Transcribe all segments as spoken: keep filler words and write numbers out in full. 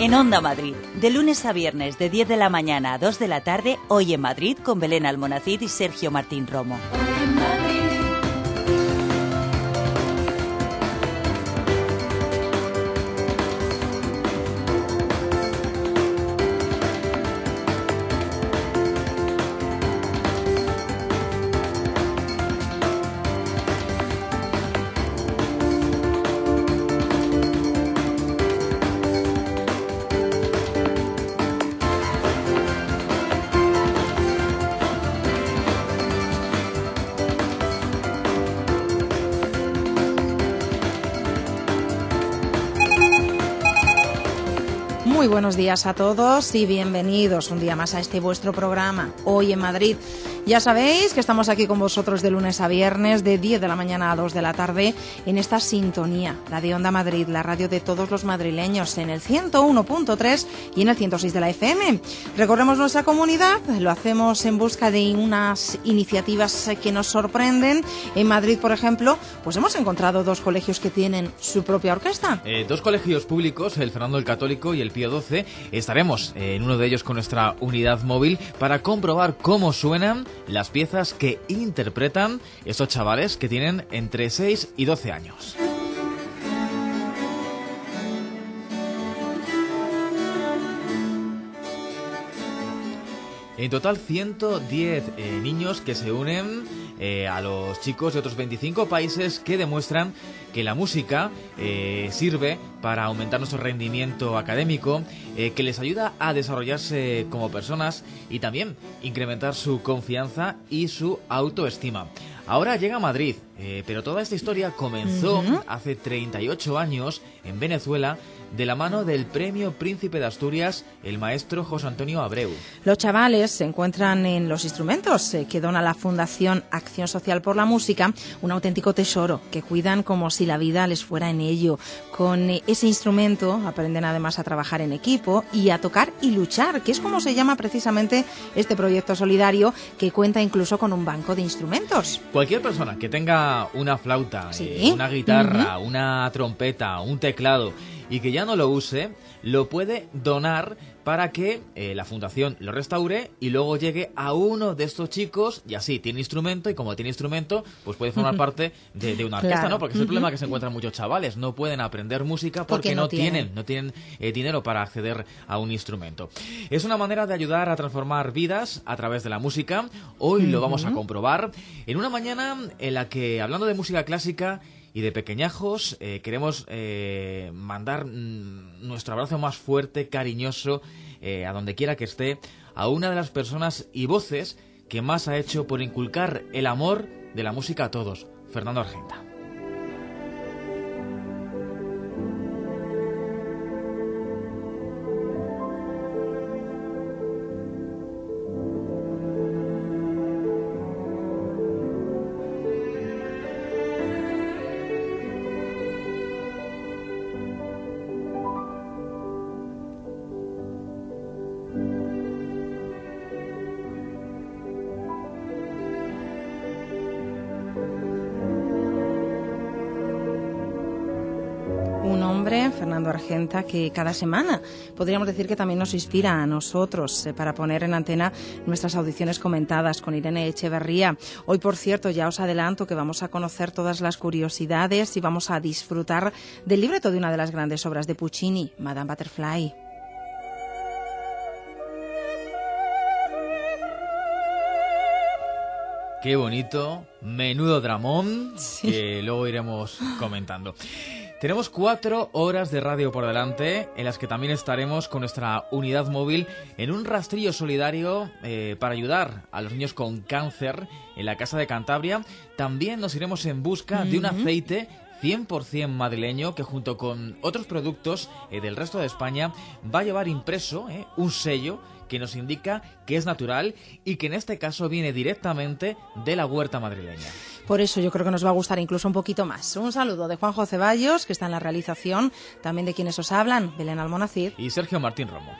En Onda Madrid, de lunes a viernes de diez de la mañana a dos de la tarde, Hoy en Madrid con Belén Almonacid y Sergio Martín Romo. Hoy en Madrid. Muy buenos días a todos y bienvenidos un día más a este vuestro programa, Hoy en Madrid. Ya sabéis que estamos aquí con vosotros de lunes a viernes, de diez de la mañana a dos de la tarde, en esta sintonía, la de Onda Madrid, la radio de todos los madrileños, en el ciento uno punto tres y en el ciento seis de la F M. Recorremos nuestra comunidad, lo hacemos en busca de unas iniciativas que nos sorprenden. En Madrid, por ejemplo, pues hemos encontrado dos colegios que tienen su propia orquesta. Eh, dos colegios públicos, el Fernando el Católico y el Pío doce. Estaremos en uno de ellos con nuestra unidad móvil para comprobar cómo suenan las piezas que interpretan estos chavales que tienen entre seis y doce años. En total, ciento diez eh, niños que se unen eh, a los chicos de otros veinticinco países que demuestran que la música eh, sirve para aumentar nuestro rendimiento académico, eh, que les ayuda a desarrollarse como personas y también incrementar su confianza y su autoestima. Ahora llega a Madrid, eh, pero toda esta historia comenzó uh-huh. hace treinta y ocho años en Venezuela, de la mano del Premio Príncipe de Asturias, el maestro José Antonio Abreu. Los chavales se encuentran en los instrumentos eh, que dona la Fundación Acción Social por la Música, un auténtico tesoro que cuidan como si la vida les fuera en ello. Con eh, ese instrumento aprenden además a trabajar en equipo y a tocar y luchar, que es como se llama precisamente este proyecto solidario que cuenta incluso con un banco de instrumentos. Cualquier persona que tenga una flauta, ¿Sí? eh, una guitarra, uh-huh. una trompeta, un teclado y que ya no lo use, lo puede donar para que eh, la fundación lo restaure y luego llegue a uno de estos chicos y así tiene instrumento, y como tiene instrumento pues puede formar parte de, de una orquesta, claro. ¿no? Porque es el uh-huh. problema que se encuentran muchos chavales, no pueden aprender música porque, porque no, no tienen, tienen, no tienen eh, dinero para acceder a un instrumento. Es una manera de ayudar a transformar vidas a través de la música. Hoy uh-huh. lo vamos a comprobar en una mañana en la que, hablando de música clásica y de pequeñajos, eh, queremos eh, mandar mm, nuestro abrazo más fuerte, cariñoso, eh, a donde quiera que esté, a una de las personas y voces que más ha hecho por inculcar el amor de la música a todos, Fernando Argenta. Fernando Argenta, que cada semana podríamos decir que también nos inspira a nosotros eh, para poner en antena nuestras audiciones comentadas con Irene Echeverría. Hoy, por cierto, ya os adelanto que vamos a conocer todas las curiosidades y vamos a disfrutar del libreto de una de las grandes obras de Puccini, Madame Butterfly. Qué bonito, menudo dramón, sí. que luego iremos comentando. Tenemos cuatro horas de radio por delante, en las que también estaremos con nuestra unidad móvil en un rastrillo solidario eh, para ayudar a los niños con cáncer en la Casa de Cantabria. También nos iremos en busca uh-huh. de un aceite cien por ciento madrileño que, junto con otros productos eh, del resto de España, va a llevar impreso eh, un sello que nos indica que es natural y que en este caso viene directamente de la huerta madrileña. Por eso yo creo que nos va a gustar incluso un poquito más. Un saludo de Juanjo Ceballos, que está en la realización, también de quienes os hablan, Belén Almonacid y Sergio Martín Romo.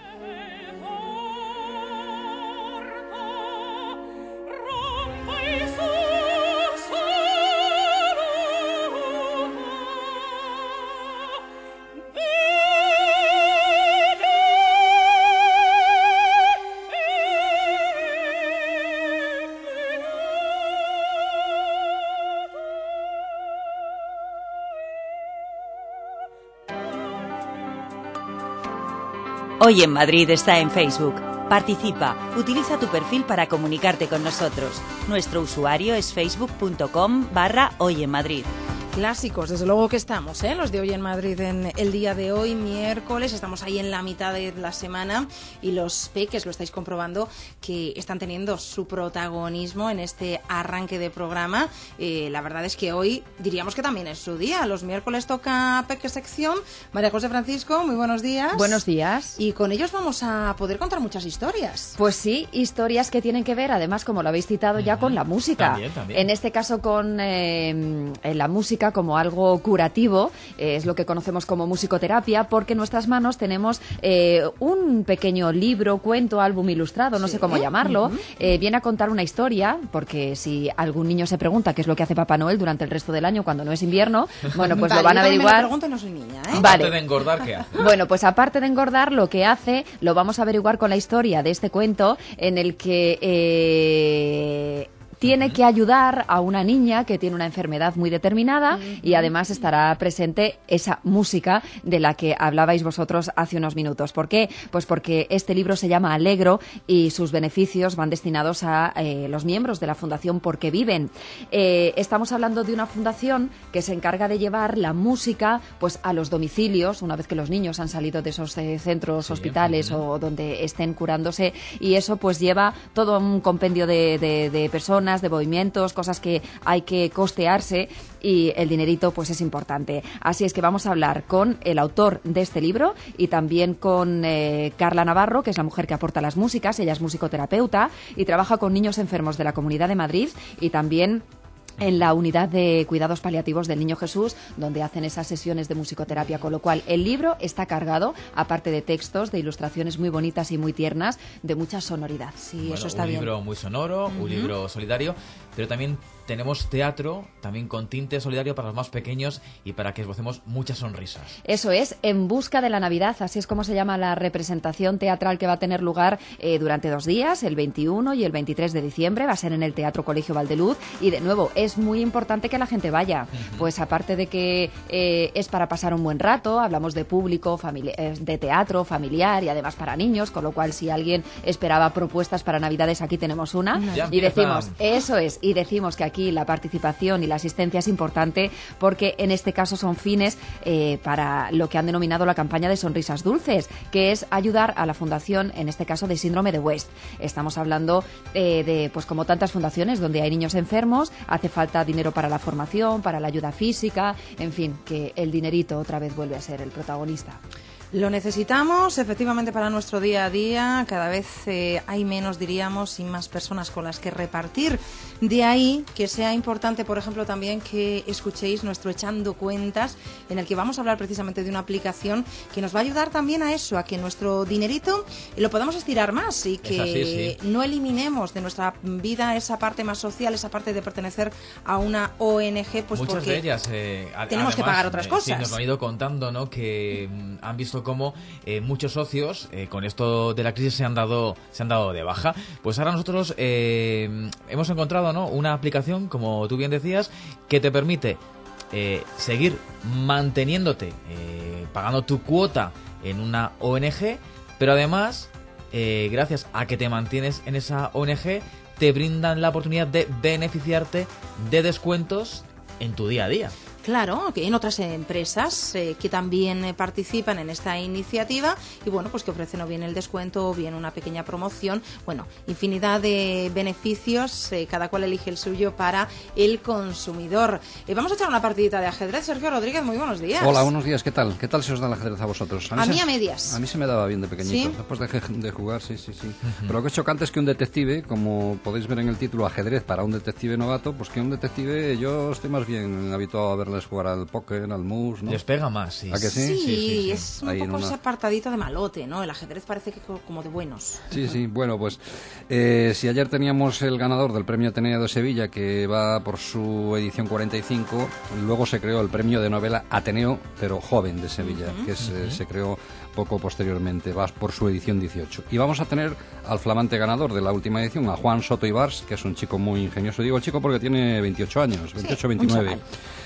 Hoy en Madrid está en Facebook. Participa, utiliza tu perfil para comunicarte con nosotros. Nuestro usuario es facebook.com barra Hoy en Madrid. Clásicos, desde luego que estamos, ¿eh? Los de Hoy en Madrid en el día de hoy, miércoles, estamos ahí en la mitad de la semana y los peques, lo estáis comprobando, que están teniendo su protagonismo en este arranque de programa. Eh, la verdad es que hoy diríamos que también es su día. Los miércoles toca Peque Sección. María José Francisco, muy buenos días. Buenos días. Y con ellos vamos a poder contar muchas historias. Pues sí, historias que tienen que ver, además, como lo habéis citado ya, con la música. También, también. En este caso con eh, la música como algo curativo, eh, es lo que conocemos como musicoterapia, porque en nuestras manos tenemos eh, un pequeño libro, cuento, álbum ilustrado, no Sí. sé cómo llamarlo. Uh-huh. eh, viene a contar una historia, porque si algún niño se pregunta qué es lo que hace Papá Noel durante el resto del año cuando no es invierno, bueno, pues Vale, lo van a yo también me lo averiguar. pregunto y no soy niña, ¿eh? Vale. Aparte de engordar, ¿qué hace? Bueno, pues aparte de engordar, lo que hace, lo vamos a averiguar con la historia de este cuento en el que eh, tiene que ayudar a una niña que tiene una enfermedad muy determinada y además estará presente esa música de la que hablabais vosotros hace unos minutos. ¿Por qué? Pues porque este libro se llama Alegro y sus beneficios van destinados a eh, los miembros de la Fundación Porque Viven. Eh, estamos hablando de una fundación que se encarga de llevar la música pues a los domicilios, una vez que los niños han salido de esos eh, centros, Sí, hospitales ujú. o donde estén curándose, y eso pues lleva todo un compendio de, de, de personas, de movimientos, cosas que hay que costearse, y el dinerito pues es importante. Así es que vamos a hablar con el autor de este libro y también con eh, Carla Navarro, que es la mujer que aporta las músicas. Ella es musicoterapeuta y trabaja con niños enfermos de la Comunidad de Madrid y también en la unidad de cuidados paliativos del Niño Jesús, donde hacen esas sesiones de musicoterapia, con lo cual el libro está cargado, aparte de textos, de ilustraciones muy bonitas y muy tiernas, de mucha sonoridad. Sí, Bueno, eso está un bien. libro muy sonoro, Ujú. un libro solidario, pero también tenemos teatro, también con tinte solidario para los más pequeños y para que esbocemos muchas sonrisas. Eso es, En Busca de la Navidad, así es como se llama la representación teatral que va a tener lugar eh, durante dos días, el veintiuno y el veintitrés de diciembre, va a ser en el Teatro Colegio Valdeluz, y de nuevo, es muy importante que la gente vaya, Ujú. pues aparte de que eh, es para pasar un buen rato, hablamos de público, famili- eh, de teatro familiar y además para niños, con lo cual si alguien esperaba propuestas para Navidades, aquí tenemos una, Ya y empieza. decimos, eso es, y decimos que aquí la participación y la asistencia es importante porque en este caso son fines eh, para lo que han denominado la campaña de Sonrisas Dulces, que es ayudar a la fundación, en este caso de Síndrome de West. Estamos hablando eh, de, pues como tantas fundaciones donde hay niños enfermos, hace falta dinero para la formación, para la ayuda física, en fin, que el dinerito otra vez vuelve a ser el protagonista. Lo necesitamos efectivamente para nuestro día a día. Cada vez eh, hay menos, diríamos, y más personas con las que repartir. De ahí que sea importante, por ejemplo, también que escuchéis nuestro Echando Cuentas, en el que vamos a hablar precisamente de una aplicación que nos va a ayudar también a eso, a que nuestro dinerito lo podamos estirar más y que así, sí. no eliminemos de nuestra vida esa parte más social, esa parte de pertenecer a una O N G, pues Muchas porque de ellas eh, a- tenemos que además, pagar otras eh, cosas. Sí, nos lo han ido contando, ¿no? Que mm, han visto cómo eh, muchos socios eh, con esto de la crisis se han dado se han dado de baja. Pues ahora nosotros eh, hemos encontrado, ¿no? Una aplicación, como tú bien decías, que te permite eh, seguir manteniéndote, eh, pagando tu cuota en una O N G, pero además, eh, gracias a que te mantienes en esa O N G, te brindan la oportunidad de beneficiarte de descuentos en tu día a día. Claro, que en otras empresas eh, que también eh, participan en esta iniciativa y bueno, pues que ofrecen o bien el descuento o bien una pequeña promoción. Bueno, infinidad de beneficios, eh, cada cual elige el suyo para el consumidor. Eh, vamos a echar una partidita de ajedrez. Sergio Rodríguez, muy buenos días. Hola, buenos días, ¿qué tal? ¿Qué tal se os da el ajedrez a vosotros? A mí se- a medias. A mí se me daba bien de pequeñito, ¿Sí? después de, de jugar, sí, sí, sí. Pero lo que es chocante es que un detective, como podéis ver en el título, ajedrez para un detective novato, pues que un detective, yo estoy más bien habituado a verles jugar al póker, al mus, ¿no? Les pega más, sí. ¿A que sí? Sí, Sí, sí, sí. es un Ahí en poco una- ese apartadito de malote, ¿no? El ajedrez parece que co- como de buenos. Sí, sí, bueno, pues eh, si ayer teníamos el ganador del premio Ateneo de Sevilla, que va por su edición cuarenta y cinco, luego se creó el premio de novela Ateneo, pero joven de Sevilla, que se, se creó poco posteriormente, va por su edición dieciocho. Y vamos a tener al flamante ganador de la última edición, a Juan Soto Ibars, que es un chico muy ingenioso. Digo chico porque tiene veintiocho años, veintiocho, un veintinueve. chaval.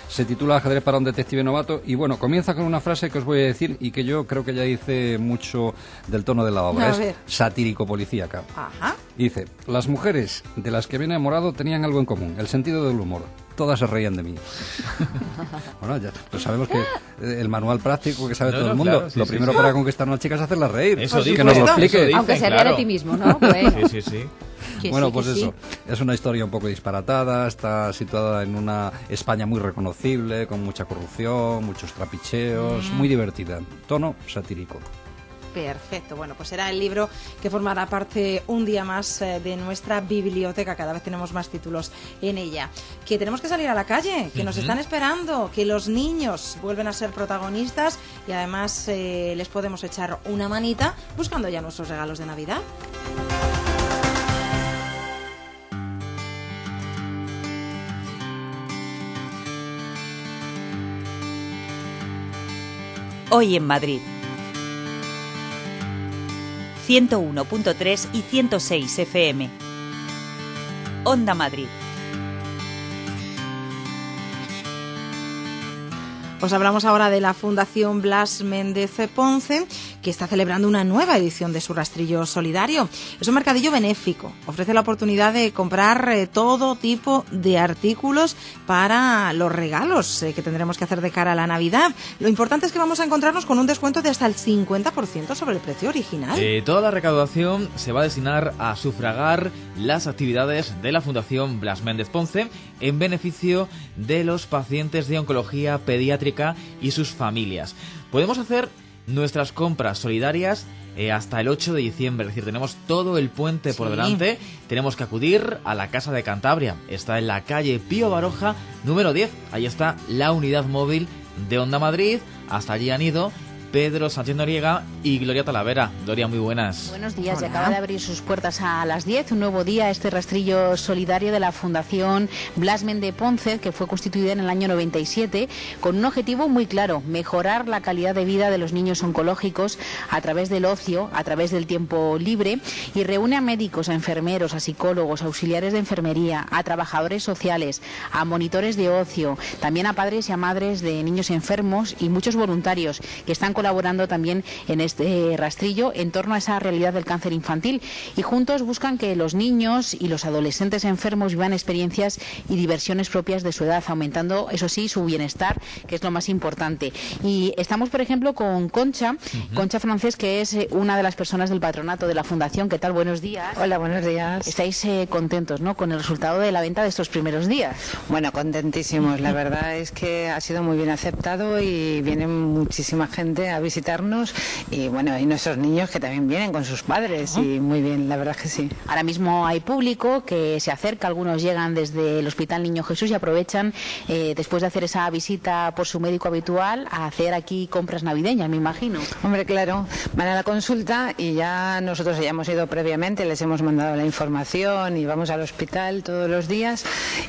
Se titula Ajedrez para un detective novato y bueno, comienza con una frase que os voy a decir y que yo creo que ya dice mucho del tono de la obra. Es satírico-policíaca. Ajá. Dice, las mujeres de las que me he enamorado tenían algo en común, el sentido del humor. Todas se reían de mí. Bueno, ya pues sabemos que el manual práctico que sabe no, todo no, el mundo, claro, sí, lo sí, primero sí. para conquistar a una chica es hacerla reír. Eso dice, que nos lo explique. dicen, aunque sea claro. de ti mismo, ¿no? Bueno. Sí, sí, sí. Que bueno, sí, pues eso, sí. es una historia un poco disparatada, está situada en una España muy reconocible, con mucha corrupción, muchos trapicheos, mm. muy divertida, tono satírico. Perfecto, bueno, pues será el libro que formará parte un día más eh, de nuestra biblioteca, cada vez tenemos más títulos en ella. Que tenemos que salir a la calle, que uh-huh. nos están esperando, que los niños vuelven a ser protagonistas y además eh, les podemos echar una manita buscando ya nuestros regalos de Navidad. Hoy en Madrid. ciento uno punto tres y ciento seis F M. Onda Madrid. Os hablamos ahora de la Fundación Blas Méndez Ponce, que está celebrando una nueva edición de su rastrillo solidario. Es un mercadillo benéfico. Ofrece la oportunidad de comprar eh, todo tipo de artículos para los regalos eh, que tendremos que hacer de cara a la Navidad. Lo importante es que vamos a encontrarnos con un descuento de hasta el cincuenta por ciento sobre el precio original. Eh, toda la recaudación se va a destinar a sufragar las actividades de la Fundación Blas Méndez Ponce en beneficio de los pacientes de oncología pediátrica y sus familias. Podemos hacer nuestras compras solidarias eh, hasta el ocho de diciembre, es decir, tenemos todo el puente sí. por delante. Tenemos que acudir a la Casa de Cantabria, está en la calle Pío Baroja número diez, ahí está la unidad móvil de Onda Madrid. Hasta allí han ido Pedro Sánchez Noriega y Gloria Talavera. Gloria, muy buenas. Buenos días, ya acaba de abrir sus puertas a las diez, un nuevo día, este rastrillo solidario de la Fundación Blas Méndez Ponce, que fue constituida en el año noventa y siete, con un objetivo muy claro: mejorar la calidad de vida de los niños oncológicos a través del ocio, a través del tiempo libre, y reúne a médicos, a enfermeros, a psicólogos, a auxiliares de enfermería, a trabajadores sociales, a monitores de ocio, también a padres y a madres de niños enfermos y muchos voluntarios que están colaborando también en este rastrillo en torno a esa realidad del cáncer infantil, y juntos buscan que los niños y los adolescentes enfermos vivan experiencias y diversiones propias de su edad, aumentando, eso sí, su bienestar, que es lo más importante. Y estamos, por ejemplo, con Concha, uh-huh. Concha Francés, que es una de las personas del patronato de la Fundación. ¿Qué tal? Buenos días. Hola, buenos días. Estáis eh, contentos, ¿no?, con el resultado de la venta de estos primeros días. Bueno, contentísimos. La verdad es que ha sido muy bien aceptado y viene muchísima gente a visitarnos, y bueno, y nuestros niños que también vienen con sus padres, y muy bien, la verdad es que sí. Ahora mismo hay público que se acerca, algunos llegan desde el Hospital Niño Jesús y aprovechan, eh, después de hacer esa visita por su médico habitual, a hacer aquí compras navideñas, me imagino. Hombre, claro, van a la consulta y ya nosotros ya hemos ido previamente, les hemos mandado la información y vamos al hospital todos los días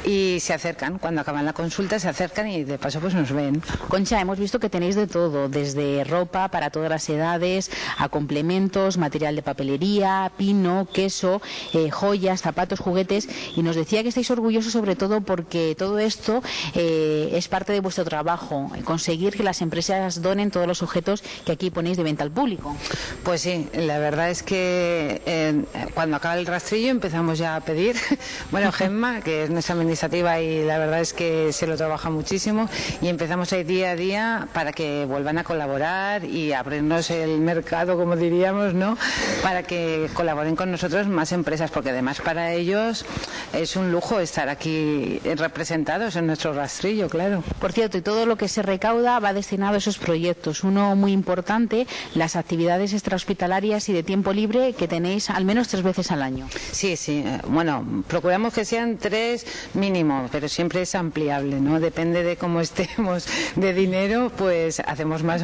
y se acercan, cuando acaban la consulta se acercan y de paso pues nos ven. Concha, hemos visto que tenéis de todo, desde ropa para todas las edades, a complementos, material de papelería, pino, queso, eh, joyas, zapatos, juguetes, y nos decía que estáis orgullosos sobre todo porque todo esto eh, es parte de vuestro trabajo, conseguir que las empresas donen todos los objetos que aquí ponéis de venta al público. Pues sí, la verdad es que eh, cuando acaba el rastrillo empezamos ya a pedir. Bueno, Gemma, que es nuestra administrativa, y la verdad es que se lo trabaja muchísimo, y empezamos a ir día a día para que vuelvan a colaborar y abrirnos el mercado, como diríamos, ¿no?, para que colaboren con nosotros más empresas, porque además para ellos es un lujo estar aquí representados en nuestro rastrillo, claro. Por cierto, y todo lo que se recauda va destinado a esos proyectos. Uno muy importante, las actividades extrahospitalarias y de tiempo libre que tenéis al menos tres veces al año. Sí, sí. Bueno, procuramos que sean tres mínimo, pero siempre es ampliable, ¿no? Depende de cómo estemos de dinero, pues hacemos más o menos.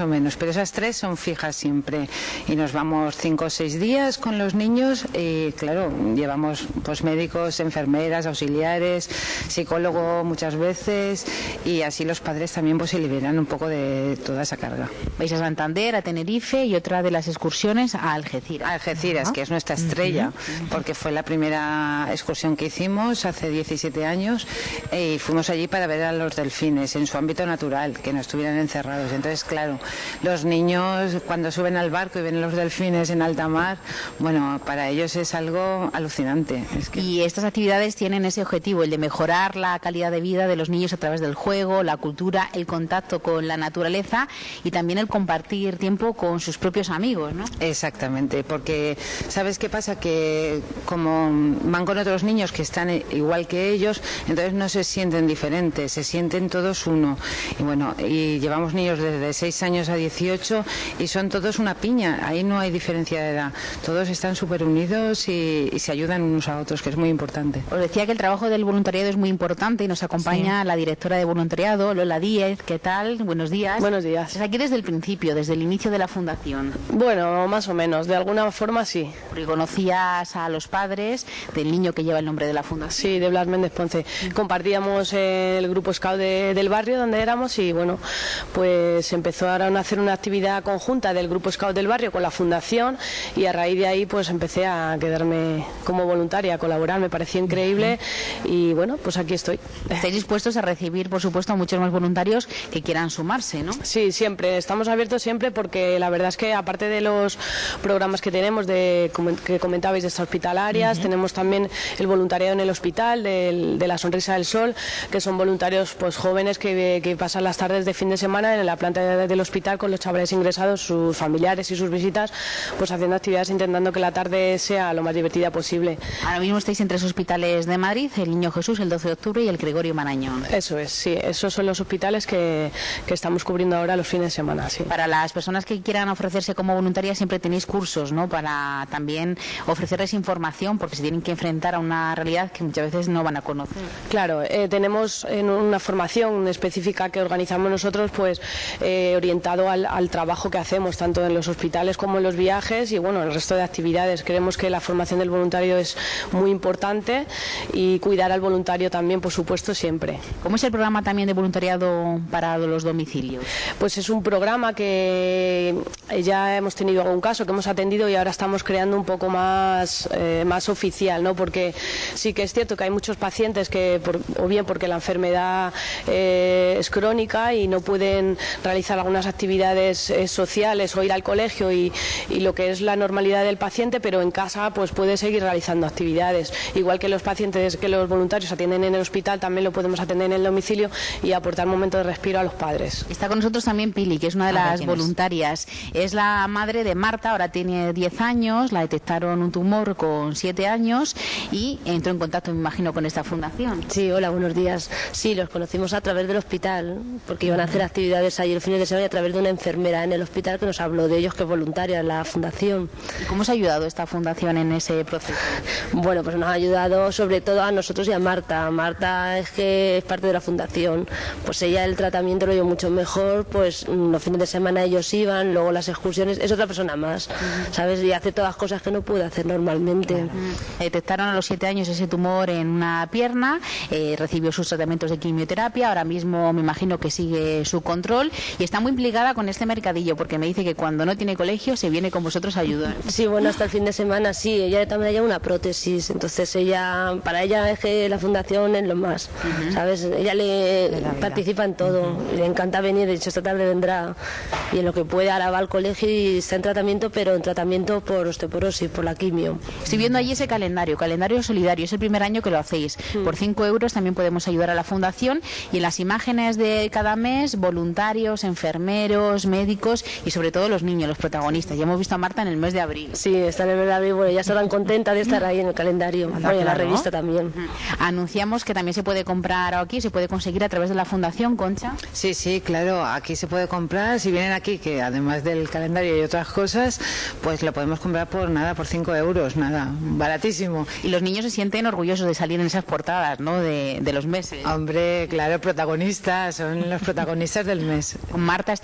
pero esas tres son fijas siempre. Y nos vamos cinco o seis días con los niños y, claro, llevamos pues médicos, enfermeras, auxiliares, psicólogo muchas veces, y así los padres también pues se liberan un poco de toda esa carga. Vais a Santander, a Tenerife y otra de las excursiones a Algeciras. A Algeciras, que es nuestra estrella, uh-huh. porque fue la primera excursión que hicimos hace diecisiete años y fuimos allí para ver a los delfines en su ámbito natural, que no estuvieran encerrados. Entonces, claro, los niños cuando suben al barco y ven los delfines en alta mar, bueno, para ellos es algo alucinante. Es que... Y estas actividades tienen ese objetivo, el de mejorar la calidad de vida de los niños a través del juego, la cultura, el contacto con la naturaleza y también el compartir tiempo con sus propios amigos, ¿no? Exactamente, porque ¿sabes qué pasa? Que como van con otros niños que están igual que ellos, entonces no se sienten diferentes, se sienten todos uno. Y bueno, y llevamos niños desde seis años a dieciocho y son todos una piña, ahí no hay diferencia de edad, todos están súper unidos y, y se ayudan unos a otros, que es muy importante. Os decía que el trabajo del voluntariado es muy importante y nos acompaña sí. la directora de voluntariado, Lola Díez. ¿Qué tal? Buenos días. Buenos días. Estás aquí desde el principio, desde el inicio de la fundación. Bueno, más o menos, de alguna forma sí. Porque conocías a los padres del niño que lleva el nombre de la fundación. Sí, de Blas Méndez Ponce. Compartíamos el grupo scout de, del barrio donde éramos y bueno, pues empezó ahora a hacer una actividad conjunta del grupo scout del barrio con la fundación y a raíz de ahí pues empecé a quedarme como voluntaria, a colaborar, me pareció increíble y bueno, pues aquí estoy. Estáis dispuestos a recibir, por supuesto, a muchos más voluntarios que quieran sumarse, ¿no? Sí, siempre, estamos abiertos siempre porque la verdad es que aparte de los programas que tenemos de que comentabais de estas hospitalarias, uh-huh. tenemos también el voluntariado en el hospital de, de la Sonrisa del Sol, que son voluntarios pues jóvenes que, que pasan las tardes de fin de semana en la planta de, del hospital con los chavales ingresados, sus familiares y sus visitas, pues haciendo actividades intentando que la tarde sea lo más divertida posible. Ahora mismo estáis en tres hospitales de Madrid, el Niño Jesús, el doce de octubre y el Gregorio Marañón. Eso es, sí, esos son los hospitales que, que estamos cubriendo ahora los fines de semana, sí. Para las personas que quieran ofrecerse como voluntarias siempre tenéis cursos, ¿no? Para también ofrecerles información porque se tienen que enfrentar a una realidad que muchas veces no van a conocer. Claro, eh, tenemos en una formación específica que organizamos nosotros, pues eh, orientado al, al trabajo que hacemos, tanto en los hospitales como en los viajes y bueno, el resto de actividades. Creemos que la formación del voluntario es muy importante y cuidar al voluntario también, por supuesto, siempre. ¿Cómo es el programa también de voluntariado para los domicilios? Pues es un programa que ya hemos tenido algún caso que hemos atendido y ahora estamos creando un poco más, eh, más oficial, ¿no? Porque sí que es cierto que hay muchos pacientes que, por, o bien porque la enfermedad eh, es crónica y no pueden realizar algunas actividades eh, sociales o ir al colegio y, y lo que es la normalidad del paciente, pero en casa pues puede seguir realizando actividades. Igual que los pacientes, que los voluntarios atienden en el hospital, también lo podemos atender en el domicilio y aportar un momento de respiro a los padres. Está con nosotros también Pili, que es una de las voluntarias. Es? es la madre de Marta, ahora tiene diez años, la detectaron un tumor con siete años y entró en contacto, me imagino, con esta fundación. Sí, hola, buenos días. Sí, los conocimos a través del hospital, porque iban a hacer actividades allí el fin de semana y a través de una enfermera en el hospital que nos habló de ellos, que es voluntaria en la fundación. ¿Y cómo os ha ayudado esta fundación en ese proceso? Bueno, pues nos ha ayudado sobre todo a nosotros y a Marta. Marta es que es parte de la fundación. Pues ella el tratamiento lo llevó mucho mejor, pues los fines de semana ellos iban, luego las excursiones, es otra persona más, uh-huh. ¿sabes? Y hace todas las cosas que no puede hacer normalmente. Uh-huh. Detectaron a los siete años ese tumor en una pierna, eh, recibió sus tratamientos de quimioterapia, ahora mismo me imagino que sigue su control y está muy implicada con este mercadillo porque me dice que cuando no tiene colegio se viene con vosotros a ayudar. Sí, bueno, hasta el fin de semana sí, ella también lleva una prótesis, entonces ella, para ella es que la fundación es lo más, uh-huh. ¿sabes? Ella le participa en todo, uh-huh. le encanta venir, de hecho esta tarde vendrá y en lo que puede ahora va al colegio y está en tratamiento, pero en tratamiento por osteoporosis, por la quimio. Estoy viendo allí ese calendario, calendario solidario, es el primer año que lo hacéis. Uh-huh. Por cinco euros también podemos ayudar a la fundación y en las imágenes de cada mes, voluntarios, enfermeros, médicos y sobre todo los niños, los protagonistas. Ya hemos visto a Marta en el mes de abril. Sí, está en el mes de abril, bueno, ya estarán contentas de estar ahí en el calendario, bueno, claro, en la revista también. Uh-huh. Anunciamos que también se puede comprar aquí, se puede conseguir a través de la fundación, Concha. Sí, sí, claro, aquí se puede comprar, si vienen aquí, que además del calendario y otras cosas, pues lo podemos comprar por nada, por cinco euros, nada, baratísimo. Y los niños se sienten orgullosos de salir en esas portadas, ¿no?, de, de los meses. Hombre, claro, protagonistas, son los protagonistas del mes. Con Marta estaba Rubén.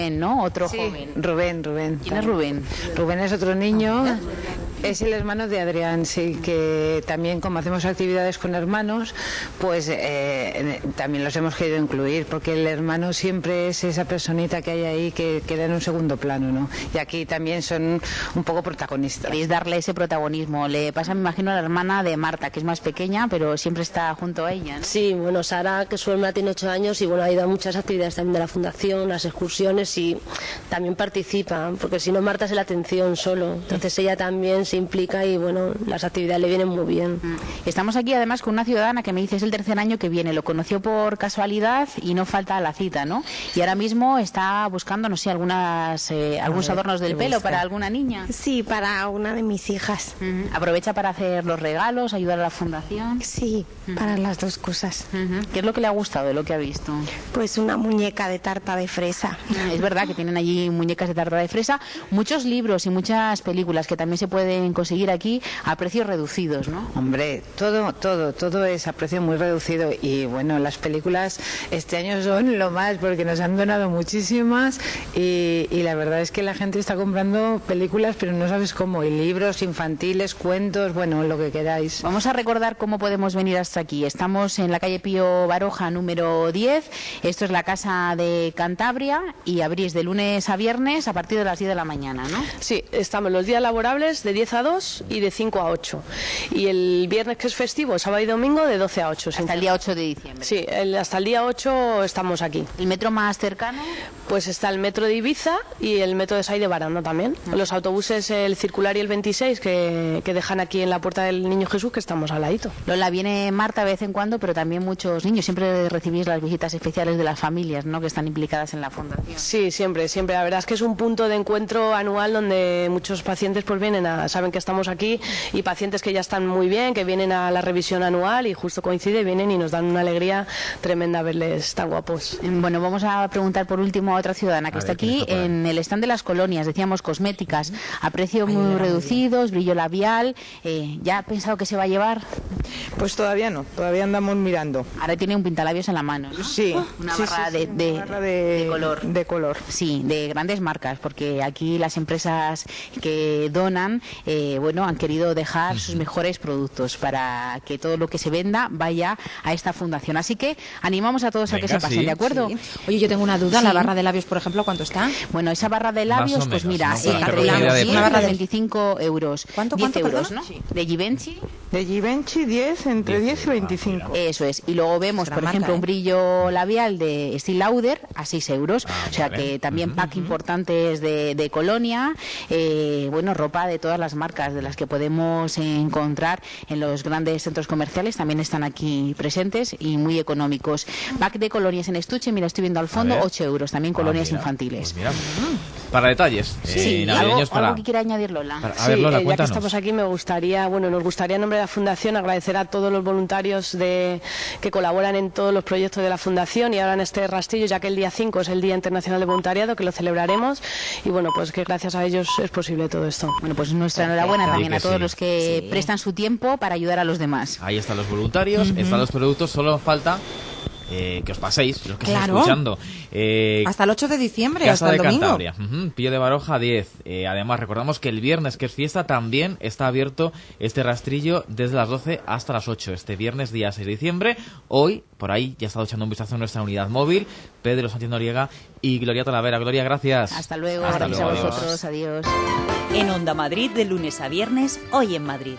Rubén, ¿no? Otro Sí, joven. Rubén, Rubén. ¿Quién es Rubén? Rubén es otro niño, es el hermano de Adrián, sí, que también como hacemos actividades con hermanos, pues eh, también los hemos querido incluir, porque el hermano siempre es esa personita que hay ahí que queda en un segundo plano, ¿no? Y aquí también son un poco protagonistas. Queréis darle ese protagonismo. Le pasa, me imagino, a la hermana de Marta, que es más pequeña, pero siempre está junto a ella, ¿no? Sí, bueno, Sara, que su hermana tiene ocho años y bueno, ha ido a muchas actividades también de la fundación, las excursiones y también participa, porque si no Marta es la atención solo, entonces ella también se implica y bueno, las actividades le vienen muy bien. Estamos aquí además con una ciudadana que me dice es el tercer año que viene, lo conoció por casualidad y no falta la cita, ¿no? Y ahora mismo está buscando, no sé, algunas eh, algunos adornos del pelo para alguna niña. Sí, para una de mis hijas. Uh-huh. Aprovecha para hacer los regalos, ayudar a la fundación. Sí, uh-huh. para las dos cosas. Uh-huh. ¿Qué es lo que le ha gustado de lo que ha visto? Pues una muñeca de tarta de fresa. Es verdad que tienen allí muñecas de tarta de fresa, muchos libros y muchas películas que también se pueden conseguir aquí a precios reducidos, ¿no? Hombre, todo, todo, todo es a precio muy reducido y bueno, las películas este año son lo más porque nos han donado muchísimas y, y la verdad es que la gente está comprando películas pero no sabes cómo, y libros infantiles, cuentos, bueno, lo que queráis. Vamos a recordar cómo podemos venir hasta aquí. Estamos en la calle Pío Baroja número diez, esto es la Casa de Cantabria y abrís de lunes a viernes a partir de las diez de la mañana, ¿no? Sí, estamos los días laborables de diez a dos y de cinco a ocho. Y el viernes, que es festivo, sábado y domingo, de doce a ocho. Hasta el día ocho de diciembre. Sí, el, hasta el día ocho estamos aquí. ¿El metro más cercano? Pues está el metro de Ibiza y el metro de Sai de Baranda también. Uh-huh. Los autobuses, el circular y el veintiséis, que, que dejan aquí en la Puerta del Niño Jesús, que estamos al ladito. Lola, viene Marta de vez en cuando, pero también muchos niños. Siempre recibís las visitas especiales de las familias, ¿no?, que están implicadas en la fundación. Sí, siempre, siempre. La verdad es que es un punto de encuentro anual donde muchos pacientes pues vienen a, saben que estamos aquí, y pacientes que ya están muy bien, que vienen a la revisión anual y justo coincide, vienen y nos dan una alegría tremenda verles tan guapos. Bueno, vamos a preguntar por último a otra ciudadana que a está ver, aquí está en el stand de las colonias, decíamos cosméticas, a precios muy reducidos, brillo labial. Eh, ¿Ya ha pensado que se va a llevar? Pues todavía no, todavía andamos mirando. Ahora tiene un pintalabios en la mano, ¿no? Sí. Una sí, barra, sí, de, sí, de, una barra de, de color. De color. Sí, de grandes marcas, porque aquí las empresas que donan, eh, bueno, han querido dejar sus mejores productos para que todo lo que se venda vaya a esta fundación. Así que animamos a todos Venga, a que se pasen, sí. ¿de acuerdo? Sí. Oye, yo tengo una duda, Sí. la barra de labios, por ejemplo, ¿cuánto está? Bueno, esa barra de Más labios, o pues menos, mira, ¿no? Para eh, hacernos una idea de una barra precio. de veinticinco euros. ¿Cuánto, diez cuánto, euros, perdona? ¿no? De Givenchy. De Givenchy diez, entre diez y veinticinco. Eso es. Y luego vemos, Será por marca, ejemplo, ¿eh? un brillo labial de Estée Lauder a seis euros. Ah, o sea vale. que también Ujú, pack ujú. importantes de, de Colonia. Eh, bueno, ropa de todas las marcas de las que podemos encontrar en los grandes centros comerciales. También están aquí presentes y muy económicos. Pack de colonias en estuche, mira, estoy viendo al fondo, ver. ocho euros. También Ah, colonias mira, infantiles. pues mira, para detalles Sí, eh, algo, navideños para, algo que quiera añadir Lola. para- a Sí, ver, Lola, eh, ya que cuéntanos. estamos aquí, me gustaría, bueno, nos gustaría en nombre de la Fundación agradecer a todos los voluntarios de, que colaboran en todos los proyectos de la Fundación, y ahora en este rastrillo, ya que el día cinco es el Día Internacional de Voluntariado, que lo celebraremos, y bueno, pues que gracias a ellos es posible todo esto. Bueno, pues nuestra enhorabuena Sí, también que a todos sí. los que Sí. prestan su tiempo para ayudar a los demás. Ahí están los voluntarios, están los productos, solo falta eh, que os paséis, los que Claro. estáis escuchando. Eh, Hasta el ocho de diciembre, Casa hasta el de domingo. Cantabria, ujú, Pío de Baroja diez. Eh, además, recordamos que el viernes, que es fiesta, también está abierto este rastrillo desde las doce hasta las ocho. Este viernes, día seis de diciembre. Hoy, por ahí, ya he estado echando un vistazo a nuestra unidad móvil. Pedro Sánchez Noriega y Gloria Talavera. Gloria, gracias. Hasta luego, Hasta gracias luego, a adiós. vosotros, adiós. En Onda Madrid, de lunes a viernes, Hoy en Madrid.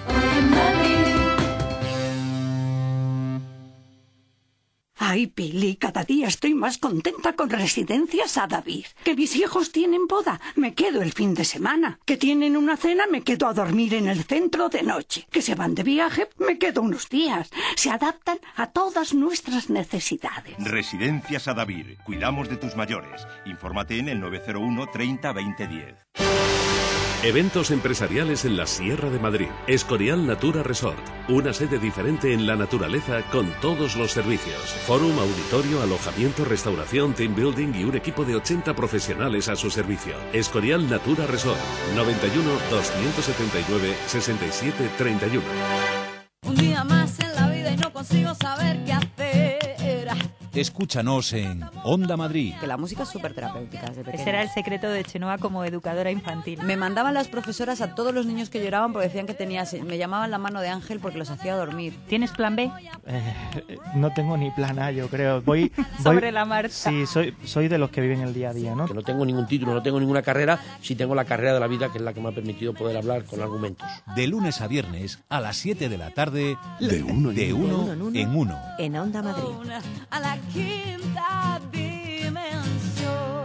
Ay, Pili, cada día estoy más contenta con Residencias a David. Que mis hijos tienen boda, me quedo el fin de semana. Que tienen una cena, me quedo a dormir en el centro de noche. Que se van de viaje, me quedo unos días. Se adaptan a todas nuestras necesidades. Residencias a David. Cuidamos de tus mayores. Infórmate en el nueve cero uno treinta veinte diez. Eventos empresariales en la Sierra de Madrid. Escorial Natura Resort. Una sede diferente en la naturaleza con todos los servicios. Fórum, auditorio, alojamiento, restauración, team building y un equipo de ochenta profesionales a su servicio. Escorial Natura Resort. noventa y uno, doscientos setenta y nueve, sesenta y siete, treinta y uno. Un día más en la vida y no consigo saber qué hacer. Escúchanos en Onda Madrid. Que la música es súper terapéutica desde pequeña. Ese era el secreto de Chenoa como educadora infantil. Me mandaban las profesoras a todos los niños que lloraban porque decían que tenía... Me llamaban la mano de ángel porque los hacía dormir. ¿Tienes plan B? Eh, no tengo ni plan A, yo creo. Voy, Sobre voy, la marcha. Sí, soy, soy de los que viven el día a día, ¿no? Que no tengo ningún título, no tengo ninguna carrera, sí tengo la carrera de la vida, que es la que me ha permitido poder hablar con argumentos. De lunes a viernes a las siete de la tarde, de uno, de uno, uno, en, uno en uno. En Onda Madrid. A la quinta dimensión.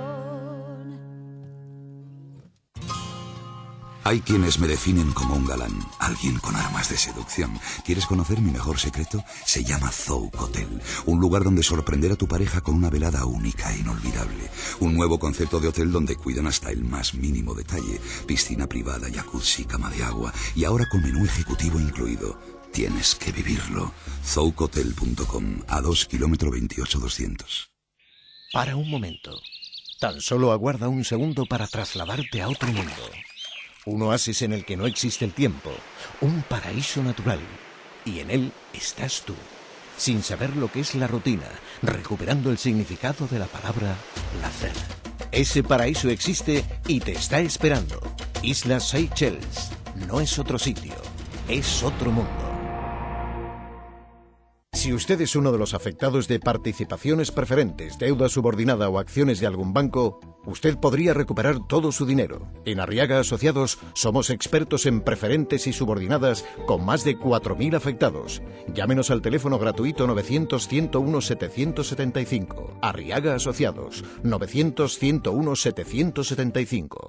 Hay quienes me definen como un galán, alguien con armas de seducción. ¿Quieres conocer mi mejor secreto? Se llama Zouk Hotel, un lugar donde sorprender a tu pareja con una velada única e inolvidable. Un nuevo concepto de hotel donde cuidan hasta el más mínimo detalle. Piscina privada, jacuzzi, cama de agua y ahora con menú ejecutivo incluido. Tienes que vivirlo. zouk hotel punto com, a dos kilómetros veintiocho doscientos. Para un momento. Tan solo aguarda un segundo para trasladarte a otro mundo. Un oasis en el que no existe el tiempo, un paraíso natural, y en él estás tú, sin saber lo que es la rutina, recuperando el significado de la palabra placer. Ese paraíso existe y te está esperando. Islas Seychelles no es otro sitio, es otro mundo. Si usted es uno de los afectados de participaciones preferentes, deuda subordinada o acciones de algún banco, usted podría recuperar todo su dinero. En Arriaga Asociados somos expertos en preferentes y subordinadas con más de cuatro mil afectados. Llámenos al teléfono gratuito novecientos, ciento uno, setecientos setenta y cinco. Arriaga Asociados, novecientos, ciento uno, setecientos setenta y cinco.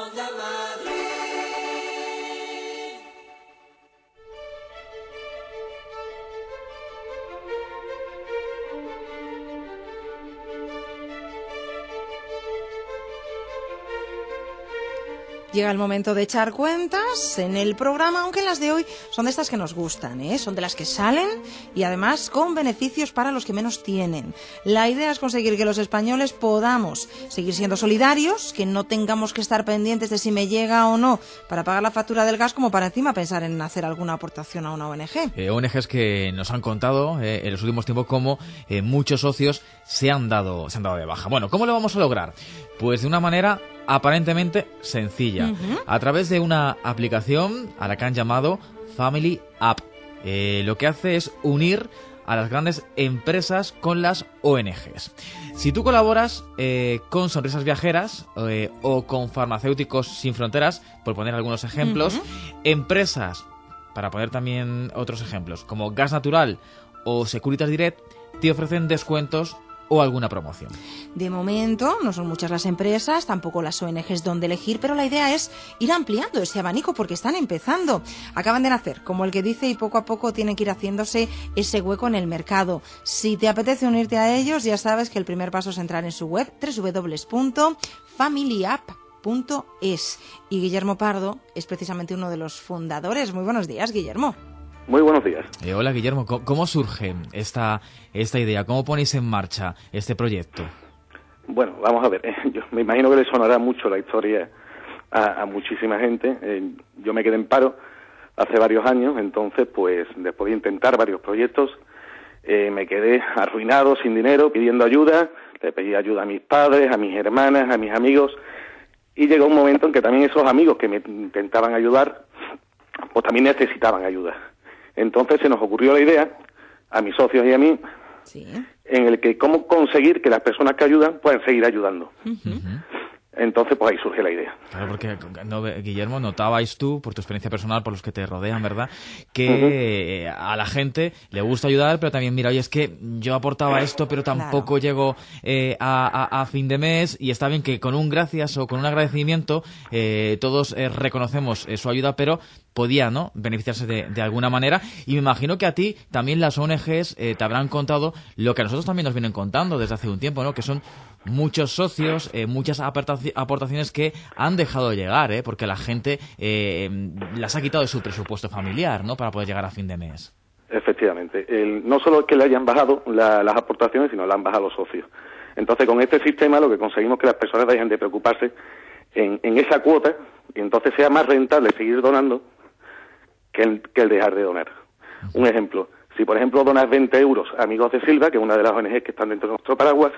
Llega el momento de echar cuentas en el programa, aunque las de hoy son de estas que nos gustan, ¿eh? Son de las que salen y además con beneficios para los que menos tienen. La idea es conseguir que los españoles podamos seguir siendo solidarios, que no tengamos que estar pendientes de si me llega o no para pagar la factura del gas, como para encima pensar en hacer alguna aportación a una O N G. Eh, O N Ges que nos han contado eh, en los últimos tiempos cómo eh, muchos socios se han dado, se han dado de baja. Bueno, ¿cómo lo vamos a lograr? Pues de una manera aparentemente sencilla, uh-huh. a través de una aplicación a la que han llamado Family App. Eh, lo que hace es unir a las grandes empresas con las O N Ges. Si tú colaboras eh, con Sonrisas Viajeras eh, o con Farmacéuticos Sin Fronteras, por poner algunos ejemplos, uh-huh. empresas, para poner también otros ejemplos, como Gas Natural o Securitas Direct, te ofrecen descuentos o alguna promoción. De momento no son muchas las empresas, tampoco las O N Ges donde elegir, pero la idea es ir ampliando ese abanico porque están empezando. Acaban de nacer, como el que dice, y poco a poco tienen que ir haciéndose ese hueco en el mercado. Si te apetece unirte a ellos, ya sabes que el primer paso es entrar en su web doble u doble u doble u punto family app punto es. Y Guillermo Pardo es precisamente uno de los fundadores. Muy buenos días, Guillermo. Muy buenos días. Eh, hola, Guillermo. ¿Cómo, ¿Cómo surge esta, esta idea? ¿Cómo ponéis en marcha este proyecto? Bueno, vamos a ver. Yo me imagino que le sonará mucho la historia a, a muchísima gente. Eh, yo me quedé en paro hace varios años, entonces, pues, después de intentar varios proyectos, eh, me quedé arruinado, sin dinero, pidiendo ayuda. Le pedí ayuda a mis padres, a mis hermanas, a mis amigos, y llegó un momento en que también esos amigos que me intentaban ayudar, pues también necesitaban ayuda. Entonces se nos ocurrió la idea, a mis socios y a mí, sí. en el que cómo conseguir que las personas que ayudan puedan seguir ayudando. Uh-huh. Entonces, pues ahí surge la idea. Claro, porque, no, Guillermo, notabais tú, por tu experiencia personal, por los que te rodean, ¿verdad?, que uh-huh. a la gente le gusta ayudar, pero también, mira, oye, es que yo aportaba esto, pero tampoco claro. llego eh, a, a, a fin de mes, y está bien que con un gracias o con un agradecimiento eh, todos eh, reconocemos eh, su ayuda, pero podía, ¿no?, beneficiarse de, de alguna manera. Y me imagino que a ti también las O N Ges eh, te habrán contado lo que a nosotros también nos vienen contando desde hace un tiempo, ¿no?, que son muchos socios, eh, muchas aportaciones que han dejado de llegar, ¿eh?, porque la gente eh, las ha quitado de su presupuesto familiar, ¿no?, para poder llegar a fin de mes. Efectivamente. El, no solo es que le hayan bajado la, las aportaciones, sino le han bajado los socios. Entonces, con este sistema lo que conseguimos es que las personas dejen de preocuparse en, en esa cuota, y entonces sea más rentable seguir donando que el, que el dejar de donar. Uh-huh. Un ejemplo, Si, por ejemplo, donas veinte euros a Amigos de Silva, que es una de las O N G que están dentro de nuestro paraguas,